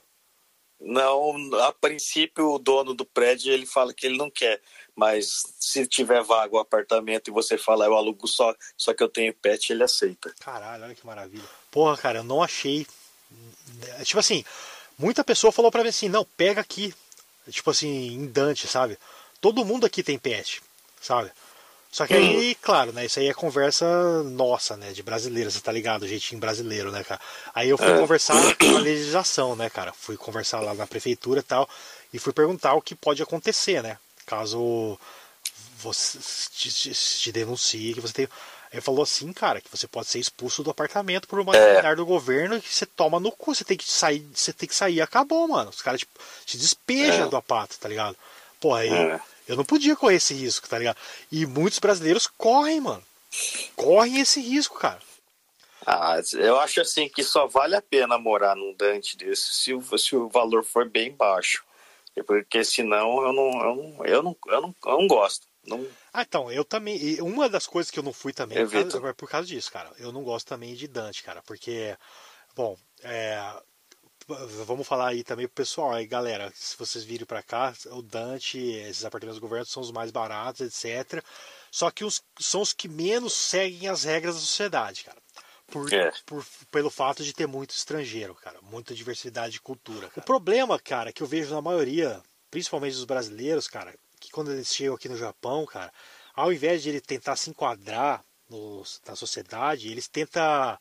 Não, a princípio o dono do prédio ele fala que ele não quer, mas se tiver vaga o apartamento e você falar eu alugo só, só que eu tenho pet, ele aceita. Caralho, olha que maravilha. Porra, cara, eu não achei. Tipo assim, muita pessoa falou pra mim assim, não, pega aqui. Tipo assim, em Dante, sabe? Todo mundo aqui tem pet, sabe? Só que aí, claro, né? Isso aí é conversa nossa, né? De brasileiro, você tá ligado? Jeitinho brasileiro, né, cara? Aí eu fui É. conversar com a legislação, né, cara? Fui conversar lá na prefeitura e tal. E fui perguntar o que pode acontecer, né? Caso você te, te, te denuncie, que você tem. Aí falou assim, cara, que você pode ser expulso do apartamento por uma É. liminar do governo e que você toma no cu, você tem que sair, você tem que sair e acabou, mano. Os caras te, te despejam É. do apato, tá ligado? Pô, aí. É. Eu não podia correr esse risco, tá ligado? E muitos brasileiros correm, mano. Correm esse risco, cara. Ah, eu acho assim que só vale a pena morar num Dante desse se o, se o valor for bem baixo. Porque senão eu não, eu não, eu não, eu não, eu não gosto. Não, Ah, então, eu também. e Uma das coisas que eu não fui também é por Evito. causa, é por causa disso, cara. Eu não gosto também de Dante, cara. Porque, bom, é, vamos falar aí também pro pessoal. Aí, galera, se vocês virem pra cá, o Dante, esses apartamentos do governo são os mais baratos, etcétera. Só que os, são os que menos seguem as regras da sociedade, cara. Por, É. por- pelo fato de ter muito estrangeiro, cara. Muita diversidade de cultura. Cara. O problema, cara, que eu vejo na maioria, principalmente dos brasileiros, cara, que quando eles chegam aqui no Japão, cara, ao invés de ele tentar se enquadrar no, na sociedade, eles tentam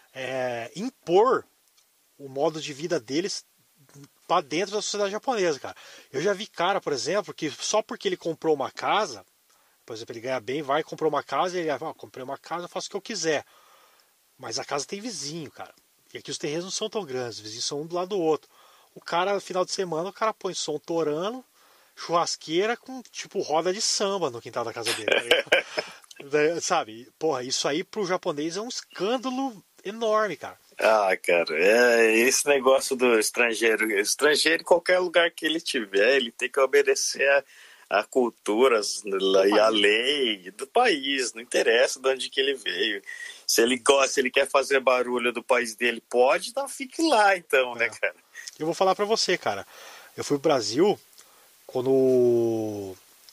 é, impor o modo de vida deles para dentro da sociedade japonesa, cara. Eu já vi cara, por exemplo, que só porque ele comprou uma casa, por exemplo, ele ganha bem, vai, comprou uma casa e ele, ah, comprei uma casa, eu faço o que eu quiser. Mas a casa tem vizinho, cara. E aqui os terrenos não são tão grandes, os vizinhos são um do lado do outro. O cara, no final de semana, o cara põe som torando, churrasqueira com, tipo, roda de samba no quintal da casa dele. Tá ligado? Sabe? Porra, isso aí pro japonês é um escândalo enorme, cara. Ah, cara, é esse negócio do estrangeiro. Estrangeiro, em qualquer lugar que ele tiver, ele tem que obedecer a, a culturas e a lei do país. Não interessa de onde que ele veio. Se ele gosta, se ele quer fazer barulho do país dele, pode, então fique lá, então, É. né, cara? Eu vou falar pra você, cara. Eu fui pro Brasil, quando o,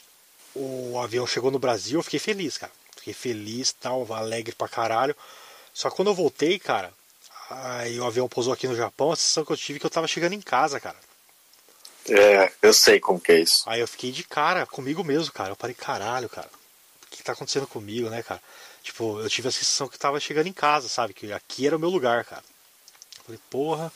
o avião chegou no Brasil, eu fiquei feliz, cara. Fiquei feliz, tal, alegre pra caralho. Só que quando eu voltei, cara, aí o avião pousou aqui no Japão, a sensação que eu tive é que eu tava chegando em casa, cara. É, eu sei como que é isso. Aí eu fiquei de cara comigo mesmo, cara. Eu parei, caralho, cara. O que tá acontecendo comigo, né, cara? Tipo, eu tive a sensação que eu tava chegando em casa, sabe? Que aqui era o meu lugar, cara. Eu falei, porra.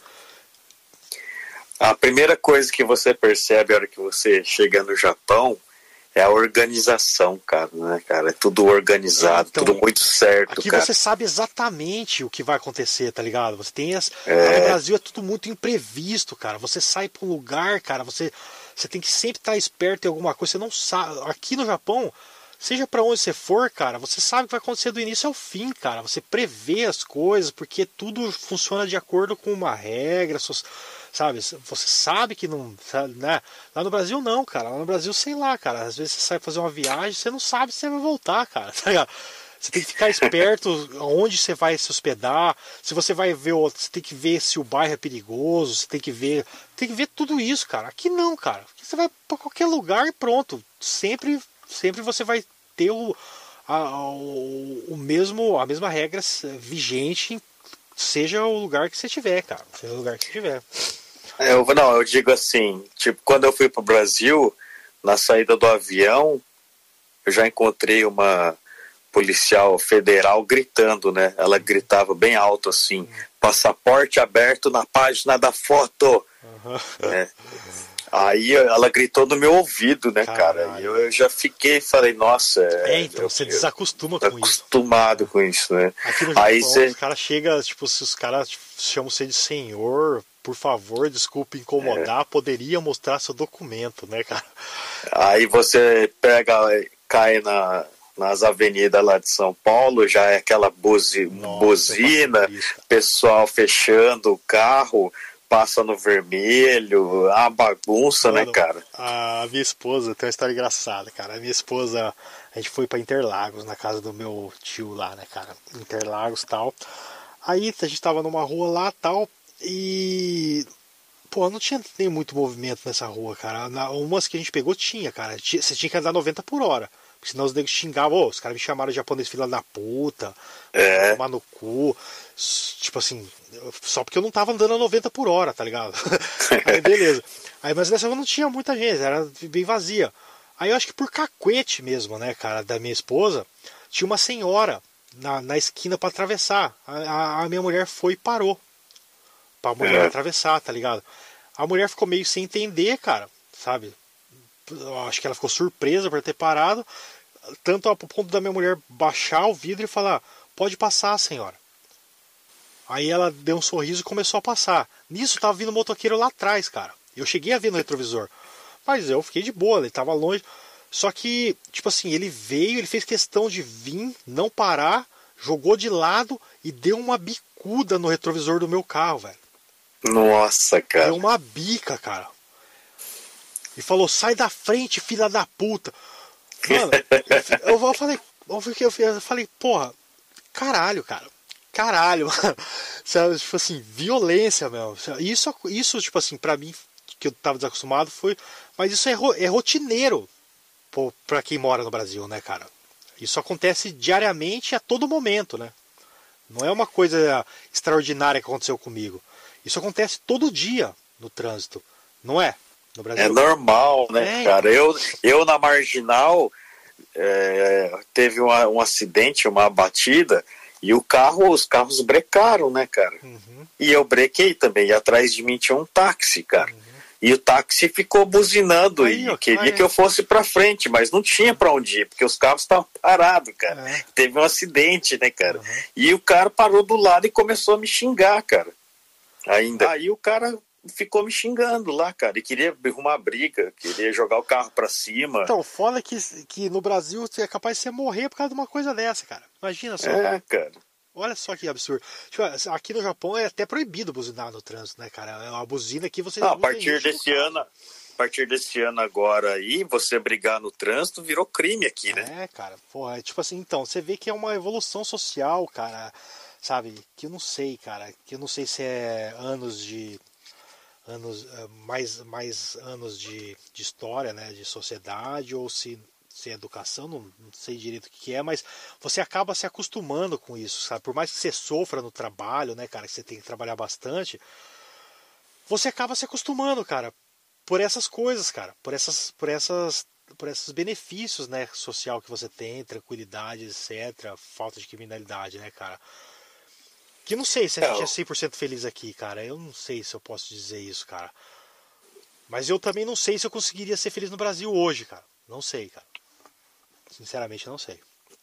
A primeira coisa que você percebe a hora que você chega no Japão é a organização, cara, né, cara? É tudo organizado, Então, tudo muito certo, Aqui cara. você sabe exatamente o que vai acontecer, tá ligado? Você tem as... É. Lá no Brasil é tudo muito imprevisto, cara. Você sai pra um lugar, cara, você, você tem que sempre estar esperto em alguma coisa. Você não sabe. Aqui no Japão, seja pra onde você for, cara, você sabe o que vai acontecer do início ao fim, cara. Você prevê as coisas, porque tudo funciona de acordo com uma regra, sabe? Você sabe que não, né? Lá no Brasil não, cara. Lá no Brasil, sei lá, cara. Às vezes você sai fazer uma viagem, você não sabe se você vai voltar, cara. Tá ligado? Você tem que ficar esperto onde você vai se hospedar. Se você vai ver outro, você tem que ver se o bairro é perigoso. Você tem que ver, tem que ver tudo isso, cara. Aqui não, cara. Aqui você vai para qualquer lugar e pronto. Sempre, sempre você vai ter o, a, o, o mesmo, a mesma regra vigente, seja o lugar que você tiver, cara. Seja o lugar que você tiver. Eu, não, eu digo assim, tipo, quando eu fui pro Brasil, na saída do avião, eu já encontrei uma policial federal gritando, né? Ela gritava bem alto assim, passaporte aberto na página da foto. Uhum. É. Aí ela gritou no meu ouvido, né, Caralho. cara? E eu, eu já fiquei, falei, nossa... É, então, eu, você desacostuma eu, com acostumado isso. Acostumado com isso, né? Aqui no Japão, Aí cê... os caras chegam, tipo, se os caras chamam você de senhor, por favor, desculpe incomodar, é. poderia mostrar seu documento, né, cara? Aí você pega, cai na... nas avenidas lá de São Paulo, já é aquela buzi, Nossa, buzina, pessoal fechando o carro, passa no vermelho, a bagunça, Mano, né, cara? A minha esposa tem uma história engraçada, cara. A minha esposa, a gente foi pra Interlagos, na casa do meu tio lá, né, cara? Interlagos e tal. Aí a gente tava numa rua lá tal, e... Pô, não tinha nem muito movimento nessa rua, cara. Na, umas que a gente pegou tinha, cara. Você tinha que andar noventa por hora. Porque senão os negros xingavam, oh, os caras me chamaram de japonês filha da puta, é. tomar no cu. Tipo assim, só porque eu não tava andando a noventa por hora, tá ligado? Aí beleza. Aí, mas nessa rua não tinha muita gente, era bem vazia. Aí eu acho que por cacuete mesmo, né, cara, da minha esposa, tinha uma senhora na, na esquina pra atravessar. A, a minha mulher foi e parou. Pra mulher é. atravessar, tá ligado? A mulher ficou meio sem entender, cara, sabe? Eu acho que ela ficou surpresa por ter parado, tanto ao ponto da minha mulher baixar o vidro e falar, pode passar, senhora. Aí ela deu um sorriso e começou a passar. Nisso tava vindo um motoqueiro lá atrás, cara. Eu cheguei a ver no retrovisor, mas eu fiquei de boa, ele tava longe. Só que, tipo assim, ele veio, ele fez questão de vir, não parar, jogou de lado e deu uma bicuda no retrovisor do meu carro, velho. Nossa, cara. Deu uma bica, cara. E falou, sai da frente, filha da puta. Mano, eu, eu falei, eu, eu falei, porra, caralho, cara. Caralho, mano. Sabe, tipo assim, violência, meu. Isso, isso, tipo assim, pra mim, que eu tava desacostumado, foi. Mas isso é, é rotineiro pô, pra quem mora no Brasil, né, cara? Isso acontece diariamente a todo momento, né? Não é uma coisa extraordinária que aconteceu comigo. Isso acontece todo dia no trânsito, não é? No Brasil. É normal, né, é. cara? Eu, eu na Marginal é, teve uma, um acidente, uma batida, e o carro, os carros brecaram, né, cara? Uhum. E eu brequei também, e atrás de mim tinha um táxi, cara. Uhum. E o táxi ficou buzinando aí, e queria aí. que eu fosse pra frente, mas não tinha pra onde ir, porque os carros estavam parados, cara. É. Teve um acidente, né, cara? Uhum. E o cara parou do lado e começou a me xingar, cara. Ainda. Aí o cara ficou me xingando lá, cara, e queria arrumar briga, queria jogar o carro pra cima. Então, foda que, que no Brasil é capaz de você morrer por causa de uma coisa dessa, cara. Imagina só. É, cara. Olha só que absurdo. Tipo, aqui no Japão é até proibido buzinar no trânsito, né, cara? É uma buzina que você... Ah, a partir desse ano, a partir desse ano agora aí, você brigar no trânsito virou crime aqui, né? É, cara. Porra, é tipo assim, então, você vê que é uma evolução social, cara, sabe? Que eu não sei, cara. Que eu não sei se é anos de... anos mais, mais anos de, de história, né, de sociedade, ou se, se é educação, não, não sei direito o que é, mas você acaba se acostumando com isso, sabe? Por mais que você sofra no trabalho, né, cara, que você tem que trabalhar bastante, você acaba se acostumando, cara, por essas coisas, cara, por essas, por essas, por esses benefícios, né, social que você tem, tranquilidade, etcétera, falta de criminalidade, né, cara. Que não sei se a gente é cem por cento feliz aqui, cara. Eu não sei se eu posso dizer isso, cara. Mas eu também não sei se eu conseguiria ser feliz no Brasil hoje, cara. Não sei, cara. Sinceramente, não sei.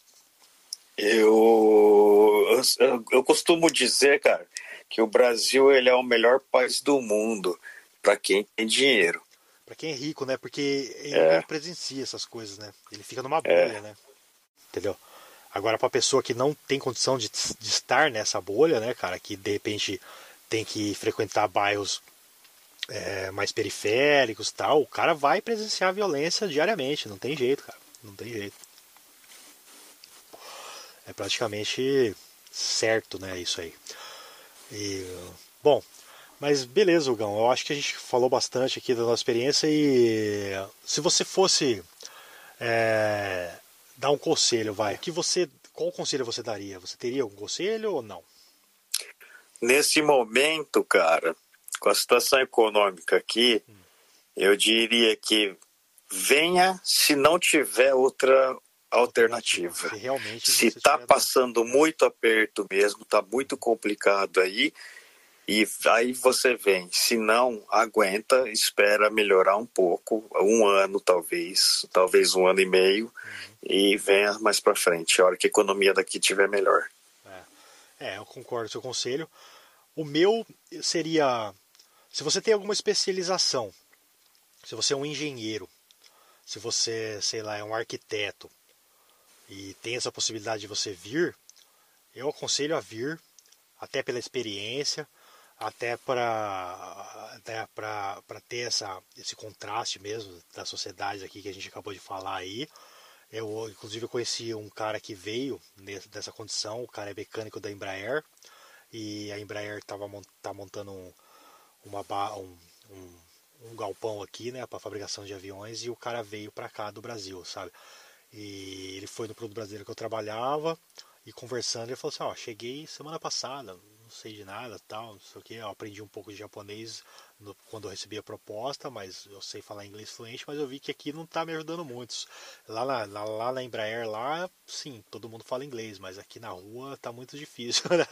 Eu, eu, eu costumo dizer, cara, que o Brasil ele é o melhor país do mundo para quem tem dinheiro. Para quem é rico, né? Porque ele é. não presencia essas coisas, né? Ele fica numa bolha, é. né? Entendeu? Agora, para pessoa que não tem condição de, de estar nessa bolha, né, cara, que de repente tem que frequentar bairros é, mais periféricos e tal, o cara vai presenciar violência diariamente, não tem jeito, cara, não tem jeito. É praticamente certo, né, isso aí. E, bom, mas beleza, Hugão, eu acho que a gente falou bastante aqui da nossa experiência e se você fosse... É, dar um conselho, vai. Que você, qual conselho você daria? Você teria algum conselho ou não? Nesse momento, cara, com a situação econômica aqui, hum. eu diria que venha se não tiver outra alternativa. Se realmente se você está tiver- passando muito aperto mesmo, está muito complicado aí, e aí você vem. Se não, aguenta, espera melhorar um pouco, um ano talvez, talvez um ano e meio, e venha mais para frente, a hora que a economia daqui estiver melhor. É, eu concordo com o seu conselho. O meu seria, se você tem alguma especialização, se você é um engenheiro, se você, sei lá, é um arquiteto e tem essa possibilidade de você vir, eu aconselho a vir, até pela experiência, até para até para ter essa, esse contraste mesmo das sociedades aqui que a gente acabou de falar aí. Eu, inclusive, eu conheci um cara que veio nessa condição, o cara é mecânico da Embraer, e a Embraer estava tá montando um, uma, um, um, um galpão aqui, né, para fabricação de aviões, e o cara veio para cá do Brasil, sabe? E ele foi no produto brasileiro que eu trabalhava, e conversando, ele falou assim, ó, cheguei semana passada, não sei de nada, tal, não sei o que, eu aprendi um pouco de japonês no, quando eu recebi a proposta, mas eu sei falar inglês fluente, mas eu vi que aqui não está me ajudando muito. Lá na, lá, lá na Embraer, lá, sim, todo mundo fala inglês, mas aqui na rua tá muito difícil. Né?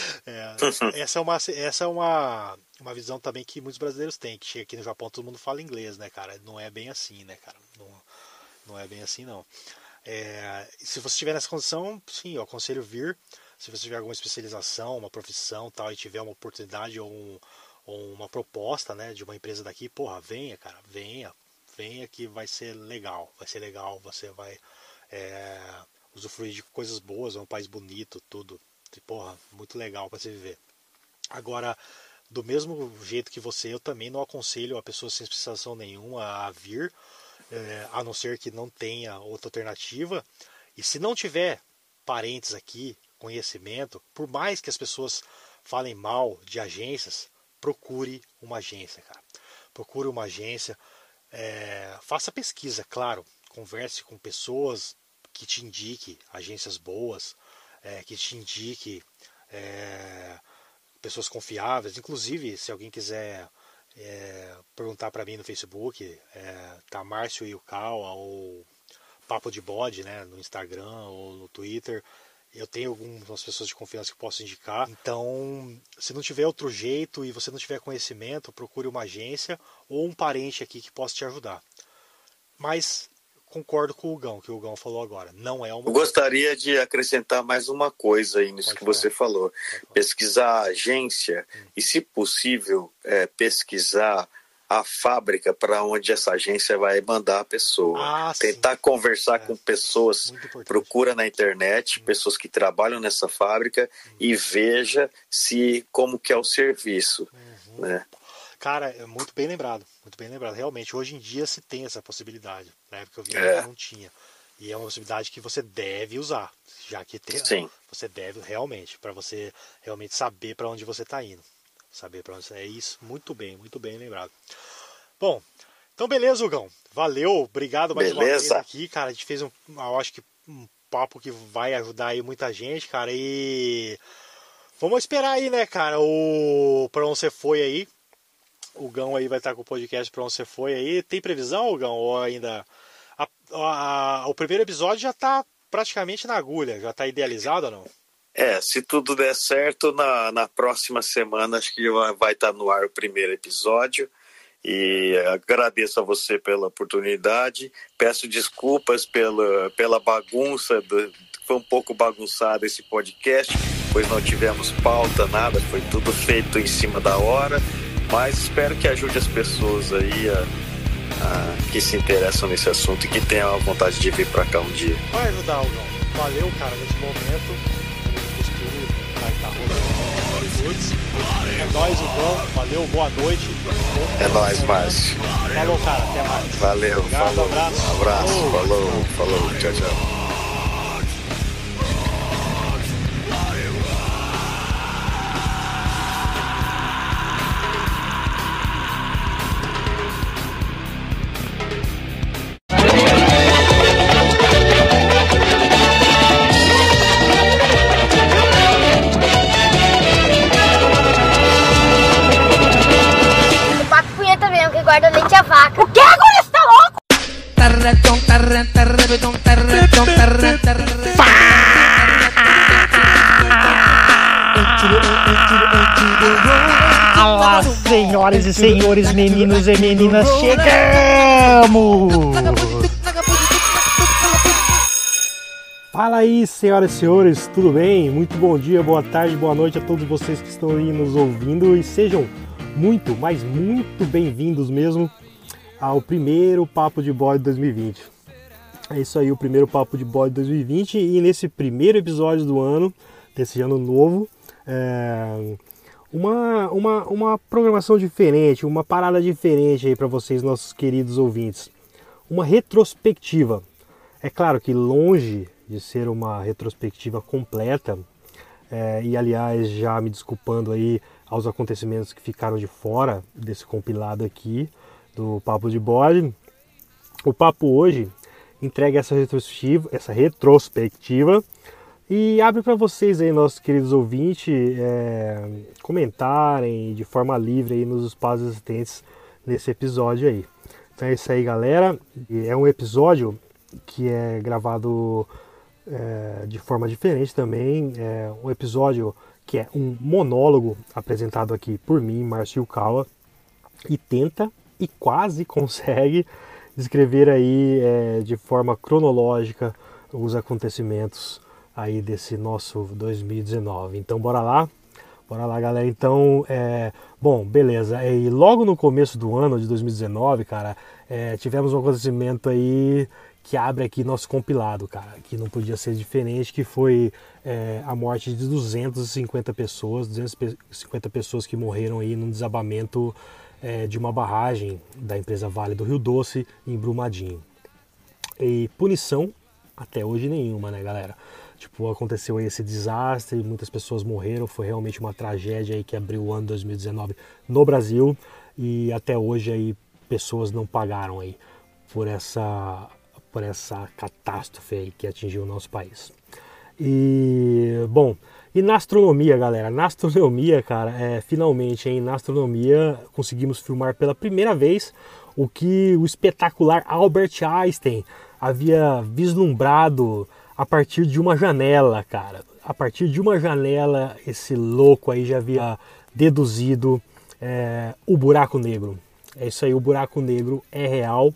É, essa é, uma, essa é uma, uma visão também que muitos brasileiros têm, que chega aqui no Japão, todo mundo fala inglês, né, cara? Não é bem assim, né, cara? Não, não é bem assim, não. É, se você estiver nessa condição, sim, eu aconselho vir. Se você tiver alguma especialização, uma profissão tal, e tiver uma oportunidade ou, um, ou uma proposta, né, de uma empresa daqui, porra, venha, cara, venha, venha que vai ser legal, vai ser legal, você vai é, usufruir de coisas boas, é um país bonito, tudo, e, porra, muito legal para você viver. Agora, do mesmo jeito que você, eu também não aconselho a pessoa sem especialização nenhuma a vir, é, a não ser que não tenha outra alternativa, e se não tiver parentes aqui, conhecimento, por mais que as pessoas falem mal de agências, procure uma agência, cara. Procure uma agência, é, faça pesquisa, claro, converse com pessoas que te indiquem agências boas, é, que te indiquem é, pessoas confiáveis. Inclusive, se alguém quiser é, perguntar para mim no Facebook, é, tá Márcio Yukawa ou Papo de Bode, né, no Instagram ou no Twitter. Eu tenho algumas pessoas de confiança que posso indicar. Então, se não tiver outro jeito e você não tiver conhecimento, procure uma agência ou um parente aqui que possa te ajudar. Mas concordo com o Gão, que o Gão falou agora. Não é uma... Eu gostaria de acrescentar mais uma coisa aí nisso Pode que falar. você falou. Pesquisar a agência hum. e, se possível, é, pesquisar a fábrica para onde essa agência vai mandar a pessoa. Ah, Tentar sim. conversar É. com pessoas, Muito importante. procura na internet, Hum. pessoas que trabalham nessa fábrica Hum. e veja se como que é o serviço. Uhum. Né? Cara, é muito bem lembrado, muito bem lembrado. Realmente, hoje em dia se tem essa possibilidade. Na época eu vi, É. não tinha. E é uma possibilidade que você deve usar, já que tem, Sim. você deve realmente, para você realmente saber para onde você está indo. Saber para onde você... É isso, muito bem, muito bem lembrado. Bom, então beleza, Hugão. Valeu, obrigado mais uma vez Beleza. aqui, cara. A gente fez um, eu acho que um papo que vai ajudar aí muita gente, cara. E vamos esperar aí, né, cara, o Pra Onde Você Foi aí. O Gão aí vai estar com o podcast Pra Onde Você Foi aí. Tem previsão, Gão? Ou ainda... A, a, a, o primeiro episódio já tá praticamente na agulha. Já tá idealizado ou não? É, se tudo der certo, na, na próxima semana acho que vai, vai estar no ar o primeiro episódio. E agradeço a você pela oportunidade. Peço desculpas pela, pela bagunça, do, foi um pouco bagunçado esse podcast, pois não tivemos pauta, nada, foi tudo feito em cima da hora. Mas espero que ajude as pessoas aí a, a, que se interessam nesse assunto e que tenham a vontade de vir para cá um dia. Vai ajudar, Hugão. Valeu, cara, nesse momento. O costura vai estar rolando. É nóis, Hugão. Valeu, boa noite. É nóis, Márcio. Falou, cara. Até mais. Valeu, Obrigado, falou. abraço. Um abraço, Falou. falou, falou, tchau, tchau. Guarda leite a vaca. O que? Agora você tá louco? Fala, senhoras e senhores, meninos e meninas, chegamos! Fala aí, senhoras e senhores, tudo bem? Muito bom dia, boa tarde, boa noite a todos vocês que estão aí nos ouvindo e sejam muito, mas muito bem-vindos mesmo ao primeiro Papo de Bode dois mil e vinte. É isso aí, o primeiro Papo de Bode dois mil e vinte, e nesse primeiro episódio do ano, desse ano novo, é... Uma, uma, uma programação diferente, uma parada diferente aí para vocês, nossos queridos ouvintes. Uma retrospectiva. É claro que longe de ser uma retrospectiva completa, é, e aliás, já me desculpando aí aos acontecimentos que ficaram de fora desse compilado aqui do Papo de Bode, o papo hoje entrega essa retrospectiva, essa retrospectiva e abre para vocês aí, nossos queridos ouvintes, é, comentarem de forma livre aí nos espaços existentes nesse episódio aí. Então é isso aí, galera. É um episódio que é gravado é, de forma diferente também. É um episódio que é um monólogo apresentado aqui por mim, Márcio Kawa, e tenta e quase consegue descrever aí é, de forma cronológica os acontecimentos aí desse nosso dois mil e dezenove. Então bora lá, bora lá, galera. Então, é, bom, beleza. E logo no começo do ano de dois mil e dezenove, cara, é, tivemos um acontecimento aí que abre aqui nosso compilado, cara, que não podia ser diferente, que foi é, a morte de duzentas e cinquenta pessoas, duzentas e cinquenta pessoas que morreram aí num desabamento é, de uma barragem da empresa Vale do Rio Doce em Brumadinho. E punição até hoje nenhuma, né, galera? Tipo, aconteceu aí esse desastre, muitas pessoas morreram, foi realmente uma tragédia aí que abriu o ano dois mil e dezenove no Brasil, e até hoje aí pessoas não pagaram aí por essa, por essa catástrofe aí que atingiu o nosso país. E, bom, e na astronomia, galera, na astronomia, cara, é, finalmente, hein, na astronomia conseguimos filmar pela primeira vez o que o espetacular Albert Einstein havia vislumbrado a partir de uma janela, cara. A partir de uma janela, esse louco aí já havia deduzido é, o buraco negro. É isso aí, o buraco negro é real.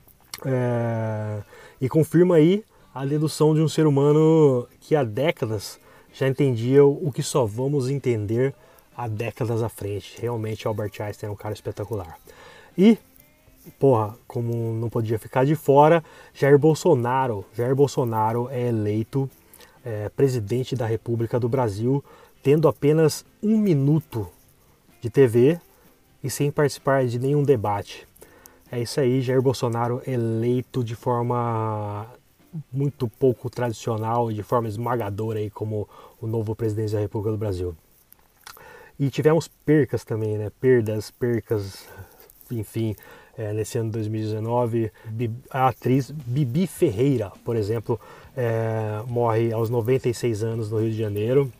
É, e confirma aí a dedução de um ser humano que há décadas já entendia o que só vamos entender há décadas à frente. Realmente, Albert Einstein é um cara espetacular. E porra, como não podia ficar de fora, Jair Bolsonaro, Jair Bolsonaro é eleito é, presidente da República do Brasil, tendo apenas um minuto de T V e sem participar de nenhum debate. É isso aí, Jair Bolsonaro eleito de forma muito pouco tradicional e de forma esmagadora aí como o novo presidente da República do Brasil. E tivemos percas também, né? Perdas, percas, enfim. É, nesse ano de dois mil e dezenove, a atriz Bibi Ferreira, por exemplo, é, morre aos noventa e seis anos no Rio de Janeiro.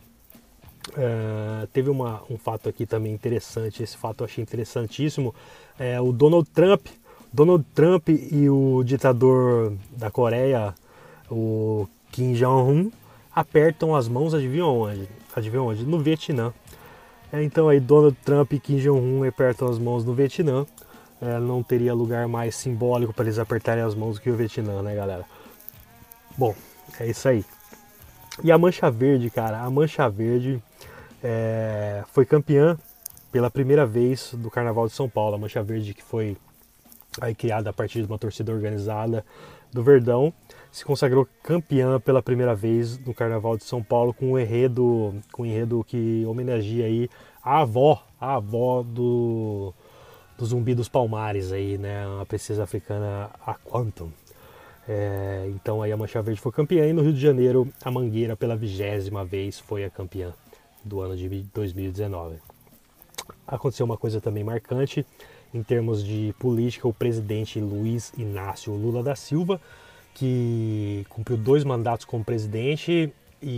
É, teve uma, um fato aqui também interessante, esse fato eu achei interessantíssimo. É, o Donald Trump, Donald Trump e o ditador da Coreia, o Kim Jong-un, apertam as mãos, adivinham onde? Adivinham onde? No Vietnã. É, então aí Donald Trump e Kim Jong-un apertam as mãos no Vietnã. É, não teria lugar mais simbólico para eles apertarem as mãos que o Vietnã, né, galera? Bom, é isso aí. E a Mancha Verde, cara, a Mancha Verde é, foi campeã pela primeira vez do Carnaval de São Paulo. A Mancha Verde, que foi aí criada a partir de uma torcida organizada do Verdão, se consagrou campeã pela primeira vez no Carnaval de São Paulo com um enredo, com um enredo que homenageia aí a avó, a avó do... do Zumbi dos Palmares aí, né, a princesa africana, a Quantum. É, então aí a Mancha Verde foi campeã e no Rio de Janeiro a Mangueira pela vigésima vez foi a campeã do ano de dois mil e dezenove. Aconteceu uma coisa também marcante em termos de política, o presidente Luiz Inácio Lula da Silva, que cumpriu dois mandatos como presidente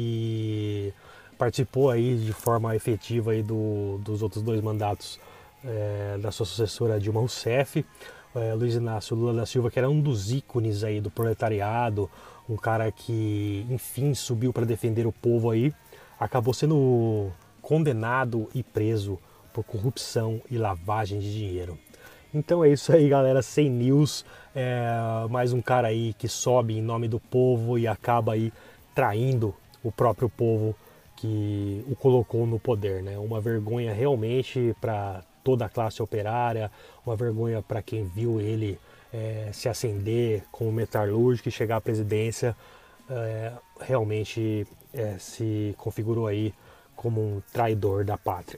e participou aí de forma efetiva aí do, dos outros dois mandatos é, da sua sucessora Dilma Rousseff. é, Luiz Inácio Lula da Silva, que era um dos ícones aí do proletariado, um cara que, enfim, subiu para defender o povo aí, acabou sendo condenado e preso por corrupção e lavagem de dinheiro. Então é isso aí, galera, cem news, é, mais um cara aí que sobe em nome do povo e acaba aí traindo o próprio povo que o colocou no poder, né? Uma vergonha realmente para toda a classe operária, uma vergonha para quem viu ele é, se ascender como metalúrgico e chegar à presidência, é, realmente é, se configurou aí como um traidor da pátria.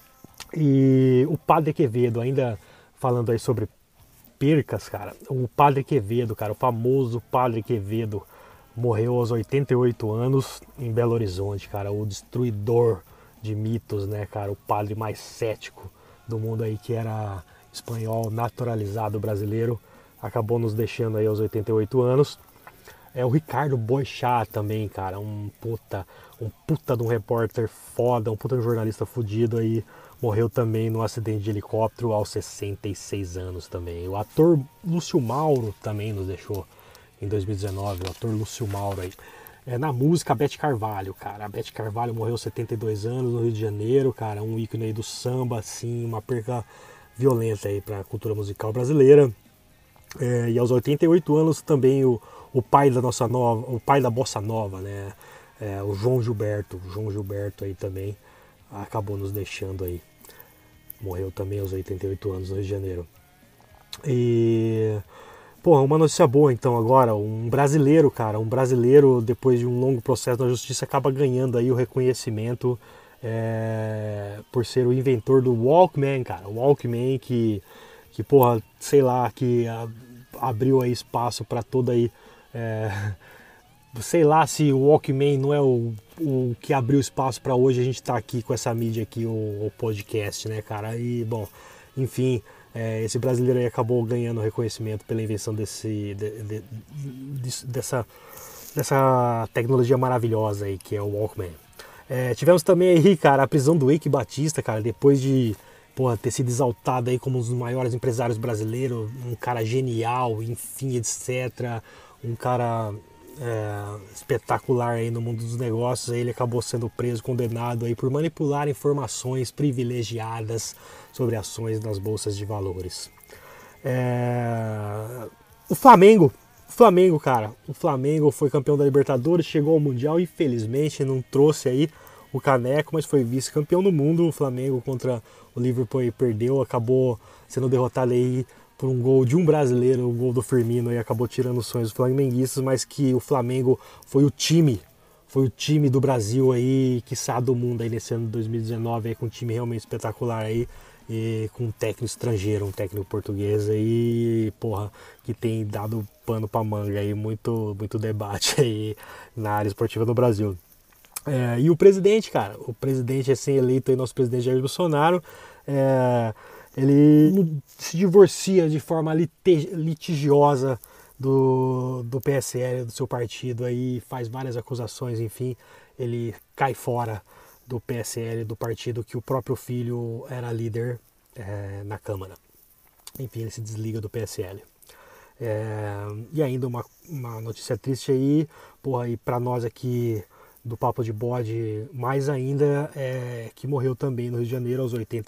E o Padre Quevedo, ainda falando aí sobre percas, cara, o Padre Quevedo, cara, o famoso Padre Quevedo, morreu aos oitenta e oito anos em Belo Horizonte, cara, o destruidor de mitos, né, cara, o padre mais cético do mundo aí, que era espanhol naturalizado brasileiro, acabou nos deixando aí aos oitenta e oito anos. É o Ricardo Boechat também, cara, um puta, um puta de um repórter foda, um puta de um jornalista fudido aí, morreu também num acidente de helicóptero aos sessenta e seis anos também. O ator Lúcio Mauro também nos deixou em dois mil e dezenove, o ator Lúcio Mauro aí. É, na música, a Beth Carvalho, cara. A Beth Carvalho morreu aos setenta e dois anos no Rio de Janeiro, cara. Um ícone aí do samba, assim, uma perca violenta aí pra cultura musical brasileira. É, e aos oitenta e oito anos também o, o pai da nossa nova, o pai da bossa nova, né? É, o João Gilberto, o João Gilberto aí também acabou nos deixando aí. Morreu também aos oitenta e oito anos no Rio de Janeiro. E... Pô, uma notícia boa então agora, um brasileiro, cara, um brasileiro depois de um longo processo na justiça acaba ganhando aí o reconhecimento é, por ser o inventor do Walkman, cara, o Walkman que, que porra, sei lá, que a, abriu aí espaço para toda aí, é, sei lá se o Walkman não é o, o que abriu espaço para hoje a gente tá aqui com essa mídia aqui, o, o podcast, né, cara, e bom, enfim... É, esse brasileiro aí acabou ganhando reconhecimento pela invenção desse, de, de, de, dessa, dessa tecnologia maravilhosa aí, que é o Walkman. É, tivemos também aí, cara, a prisão do Eike Batista, cara, depois de porra, ter sido exaltado aí como um dos maiores empresários brasileiros, um cara genial, enfim, etcétera. Um cara é, espetacular aí no mundo dos negócios. Aí ele acabou sendo preso, condenado aí por manipular informações privilegiadas sobre ações nas bolsas de valores. É... O Flamengo, o Flamengo, cara, o Flamengo foi campeão da Libertadores, chegou ao Mundial, infelizmente não trouxe aí o caneco, mas foi vice-campeão do mundo. O Flamengo contra o Liverpool aí perdeu, acabou sendo derrotado aí por um gol de um brasileiro, o gol do Firmino, e acabou tirando os sonhos dos flamenguistas, mas que o Flamengo foi o time, foi o time do Brasil aí, que saiu do mundo aí nesse ano de dois mil e dezenove, aí, com um time realmente espetacular aí, e com um técnico estrangeiro, um técnico português aí, porra, que tem dado pano pra manga aí, muito, muito debate aí na área esportiva do Brasil. É, e o presidente, cara, o presidente recém-eleito aí, nosso presidente Jair Bolsonaro, é, ele se divorcia de forma litigiosa do, do P S L, do seu partido, aí faz várias acusações, enfim, ele cai fora do P S L, do partido que o próprio filho era líder é, na Câmara. Enfim, ele se desliga do P S L. É, e ainda uma, uma notícia triste aí, porra, e pra nós aqui do Papo de Bode, mais ainda, é que morreu também no Rio de Janeiro aos oitenta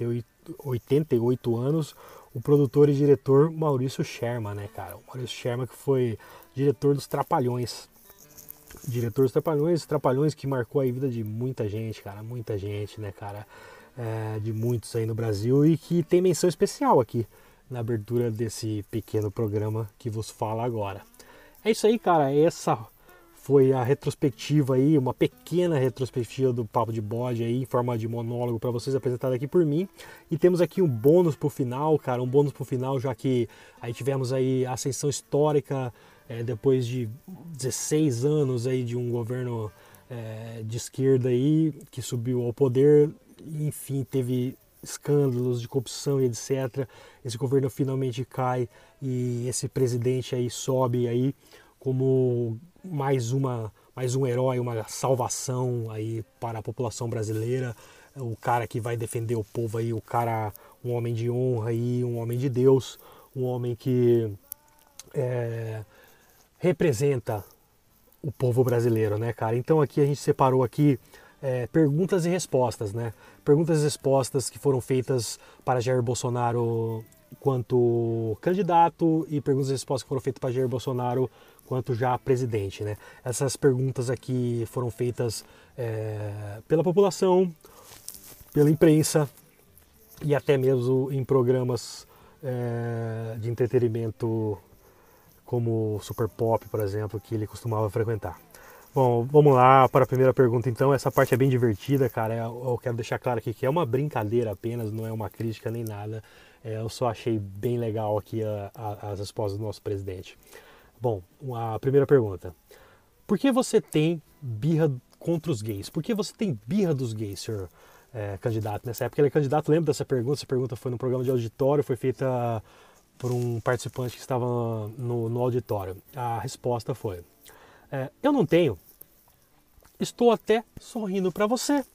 e oito anos, o produtor e diretor Maurício Sherman, né, cara? O Maurício Sherman, que foi diretor dos Trapalhões. Diretor dos Trapalhões, Trapalhões que marcou a vida de muita gente, cara, muita gente, né, cara, é, de muitos aí no Brasil, e que tem menção especial aqui na abertura desse pequeno programa que vos fala agora. É isso aí, cara, essa foi a retrospectiva aí, uma pequena retrospectiva do Papo de Bode aí, em forma de monólogo para vocês, apresentada aqui por mim. E temos aqui um bônus pro final, cara, um bônus pro final, já que aí tivemos aí a ascensão histórica, é, depois de dezesseis anos aí de um governo é, de esquerda aí, que subiu ao poder, enfim, teve escândalos de corrupção e etcétera. Esse governo finalmente cai e esse presidente aí sobe aí como mais uma mais um herói, uma salvação aí para a população brasileira, o cara que vai defender o povo aí, o cara, um homem de honra aí, um homem de Deus, um homem que é, representa o povo brasileiro, né, cara? Então aqui a gente separou aqui é, perguntas e respostas, né? Perguntas e respostas que foram feitas para Jair Bolsonaro quanto candidato e perguntas e respostas que foram feitas para Jair Bolsonaro quanto já presidente, né? Essas perguntas aqui foram feitas é, pela população, pela imprensa e até mesmo em programas é, de entretenimento como Super Pop, por exemplo, que ele costumava frequentar. Bom, vamos lá para a primeira pergunta então. Essa parte é bem divertida, cara. Eu quero deixar claro aqui que é uma brincadeira apenas, não é uma crítica nem nada. É, eu só achei bem legal aqui a, a, as respostas do nosso presidente. Bom, a primeira pergunta. Por que você tem birra contra os gays? Por que você tem birra dos gays, senhor é, candidato? Nessa época ele é candidato, lembra dessa pergunta? Essa pergunta foi no programa de auditório, foi feita por um participante que estava no, no auditório. A resposta foi: é, eu não tenho. Estou até sorrindo para você.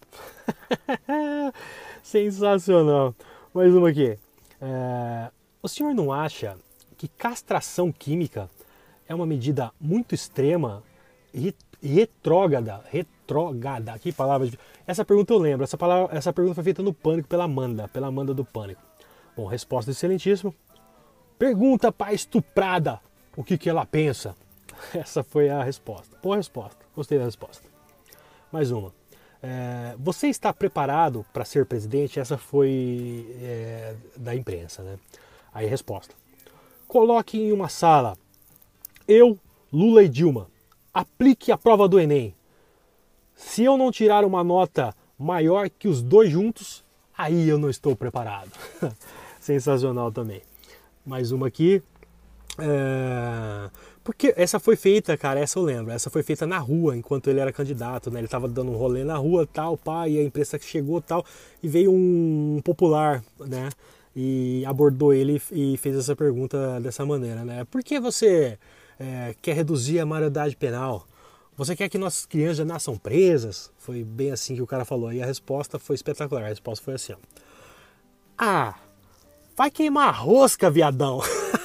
Sensacional. Mais uma aqui. É, o senhor não acha que castração química é uma medida muito extrema e retrógrada? Retrógrada. Que palavra? Essa pergunta eu lembro. Essa, palavra, essa pergunta foi feita no Pânico pela Amanda. Pela Amanda do Pânico. Bom, resposta excelentíssima. Pergunta para estuprada o que, que ela pensa. Essa foi a resposta. Boa resposta. Gostei da resposta. Mais uma. É, você está preparado para ser presidente? Essa foi é, da imprensa, né? Aí resposta. Coloque em uma sala eu, Lula e Dilma. Aplique a prova do Enem. Se eu não tirar uma nota maior que os dois juntos, aí eu não estou preparado. Sensacional também. Mais uma aqui. É... Porque essa foi feita, cara, essa eu lembro, essa foi feita na rua, enquanto ele era candidato, né? Ele tava dando um rolê na rua, tal, pá, e a imprensa chegou, tal, e veio um popular, né? E abordou ele e fez essa pergunta dessa maneira, né? Por que você é, quer reduzir a maioridade penal? Você quer que nossas crianças já nasçam presas? Foi bem assim que o cara falou, e a resposta foi espetacular, a resposta foi assim, ó. Ah, vai queimar a rosca, viadão!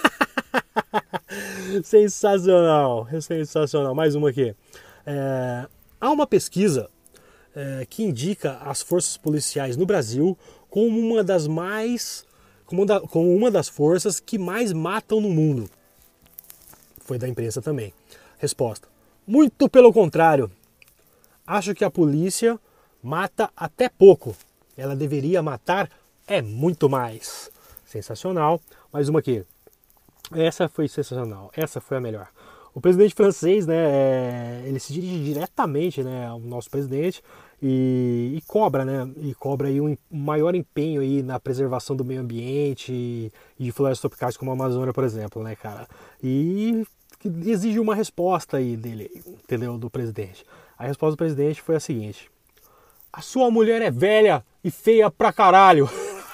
Sensacional, sensacional. Mais uma aqui. É, há uma pesquisa é, que indica as forças policiais no Brasil como uma das mais, como, da, como uma das forças que mais matam no mundo. Foi da imprensa também. Resposta: muito pelo contrário. Acho que a polícia mata até pouco. Ela deveria matar é muito mais. Sensacional. Mais uma aqui. Essa foi sensacional, essa foi a melhor. O presidente francês, né, ele se dirige diretamente, né, ao nosso presidente e, e cobra, né, e cobra aí um maior empenho aí na preservação do meio ambiente e, e de florestas tropicais como a Amazônia, por exemplo, né, cara. E exige uma resposta aí dele, entendeu, do presidente. A resposta do presidente foi a seguinte: a sua mulher é velha e feia pra caralho.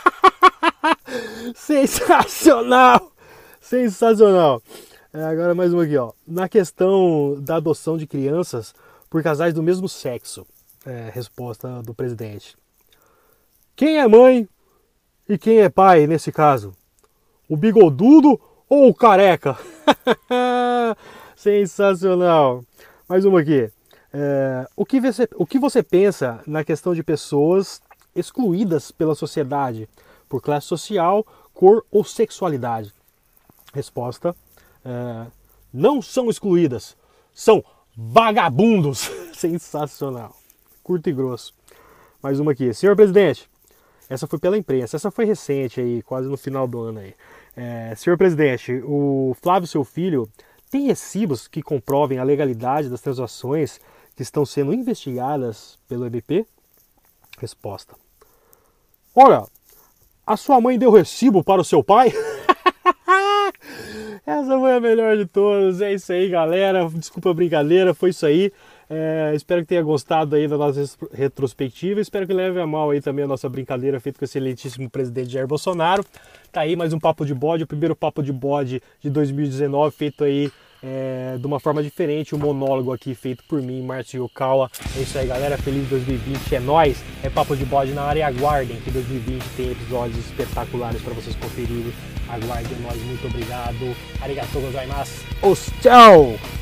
Sensacional! Sensacional! É, agora mais uma aqui, ó. Na questão da adoção de crianças por casais do mesmo sexo. É, resposta do presidente. Quem é mãe e quem é pai nesse caso? O bigodudo ou o careca? Sensacional! Mais uma aqui. É, o, que você, o que você pensa na questão de pessoas excluídas pela sociedade por classe social, cor ou sexualidade? Resposta: é, não são excluídas, são vagabundos. Sensacional, curto e grosso. Mais uma aqui. Senhor presidente, essa foi pela imprensa, essa foi recente aí, quase no final do ano aí. É, senhor presidente, o Flávio, seu filho, tem recibos que comprovem a legalidade das transações que estão sendo investigadas pelo M P? Resposta: ora, a sua mãe deu recibo para o seu pai? Essa foi a melhor de todas. É isso aí, galera. Desculpa a brincadeira, foi isso aí. É, espero que tenha gostado aí da nossa retrospectiva. Espero que leve a mal aí também a nossa brincadeira feita com o excelentíssimo presidente Jair Bolsonaro. Tá aí mais um Papo de Bode, o primeiro Papo de Bode de dois mil e dezenove, feito aí é, de uma forma diferente, um monólogo aqui feito por mim, Márcio Yokawa. É isso aí, galera. Feliz dois mil e vinte, é nóis. É Papo de Bode na área, e aguardem que dois mil e vinte tem episódios espetaculares para vocês conferirem Aguarde nós, muito obrigado. Arigatou gozaimasu. Os tchau!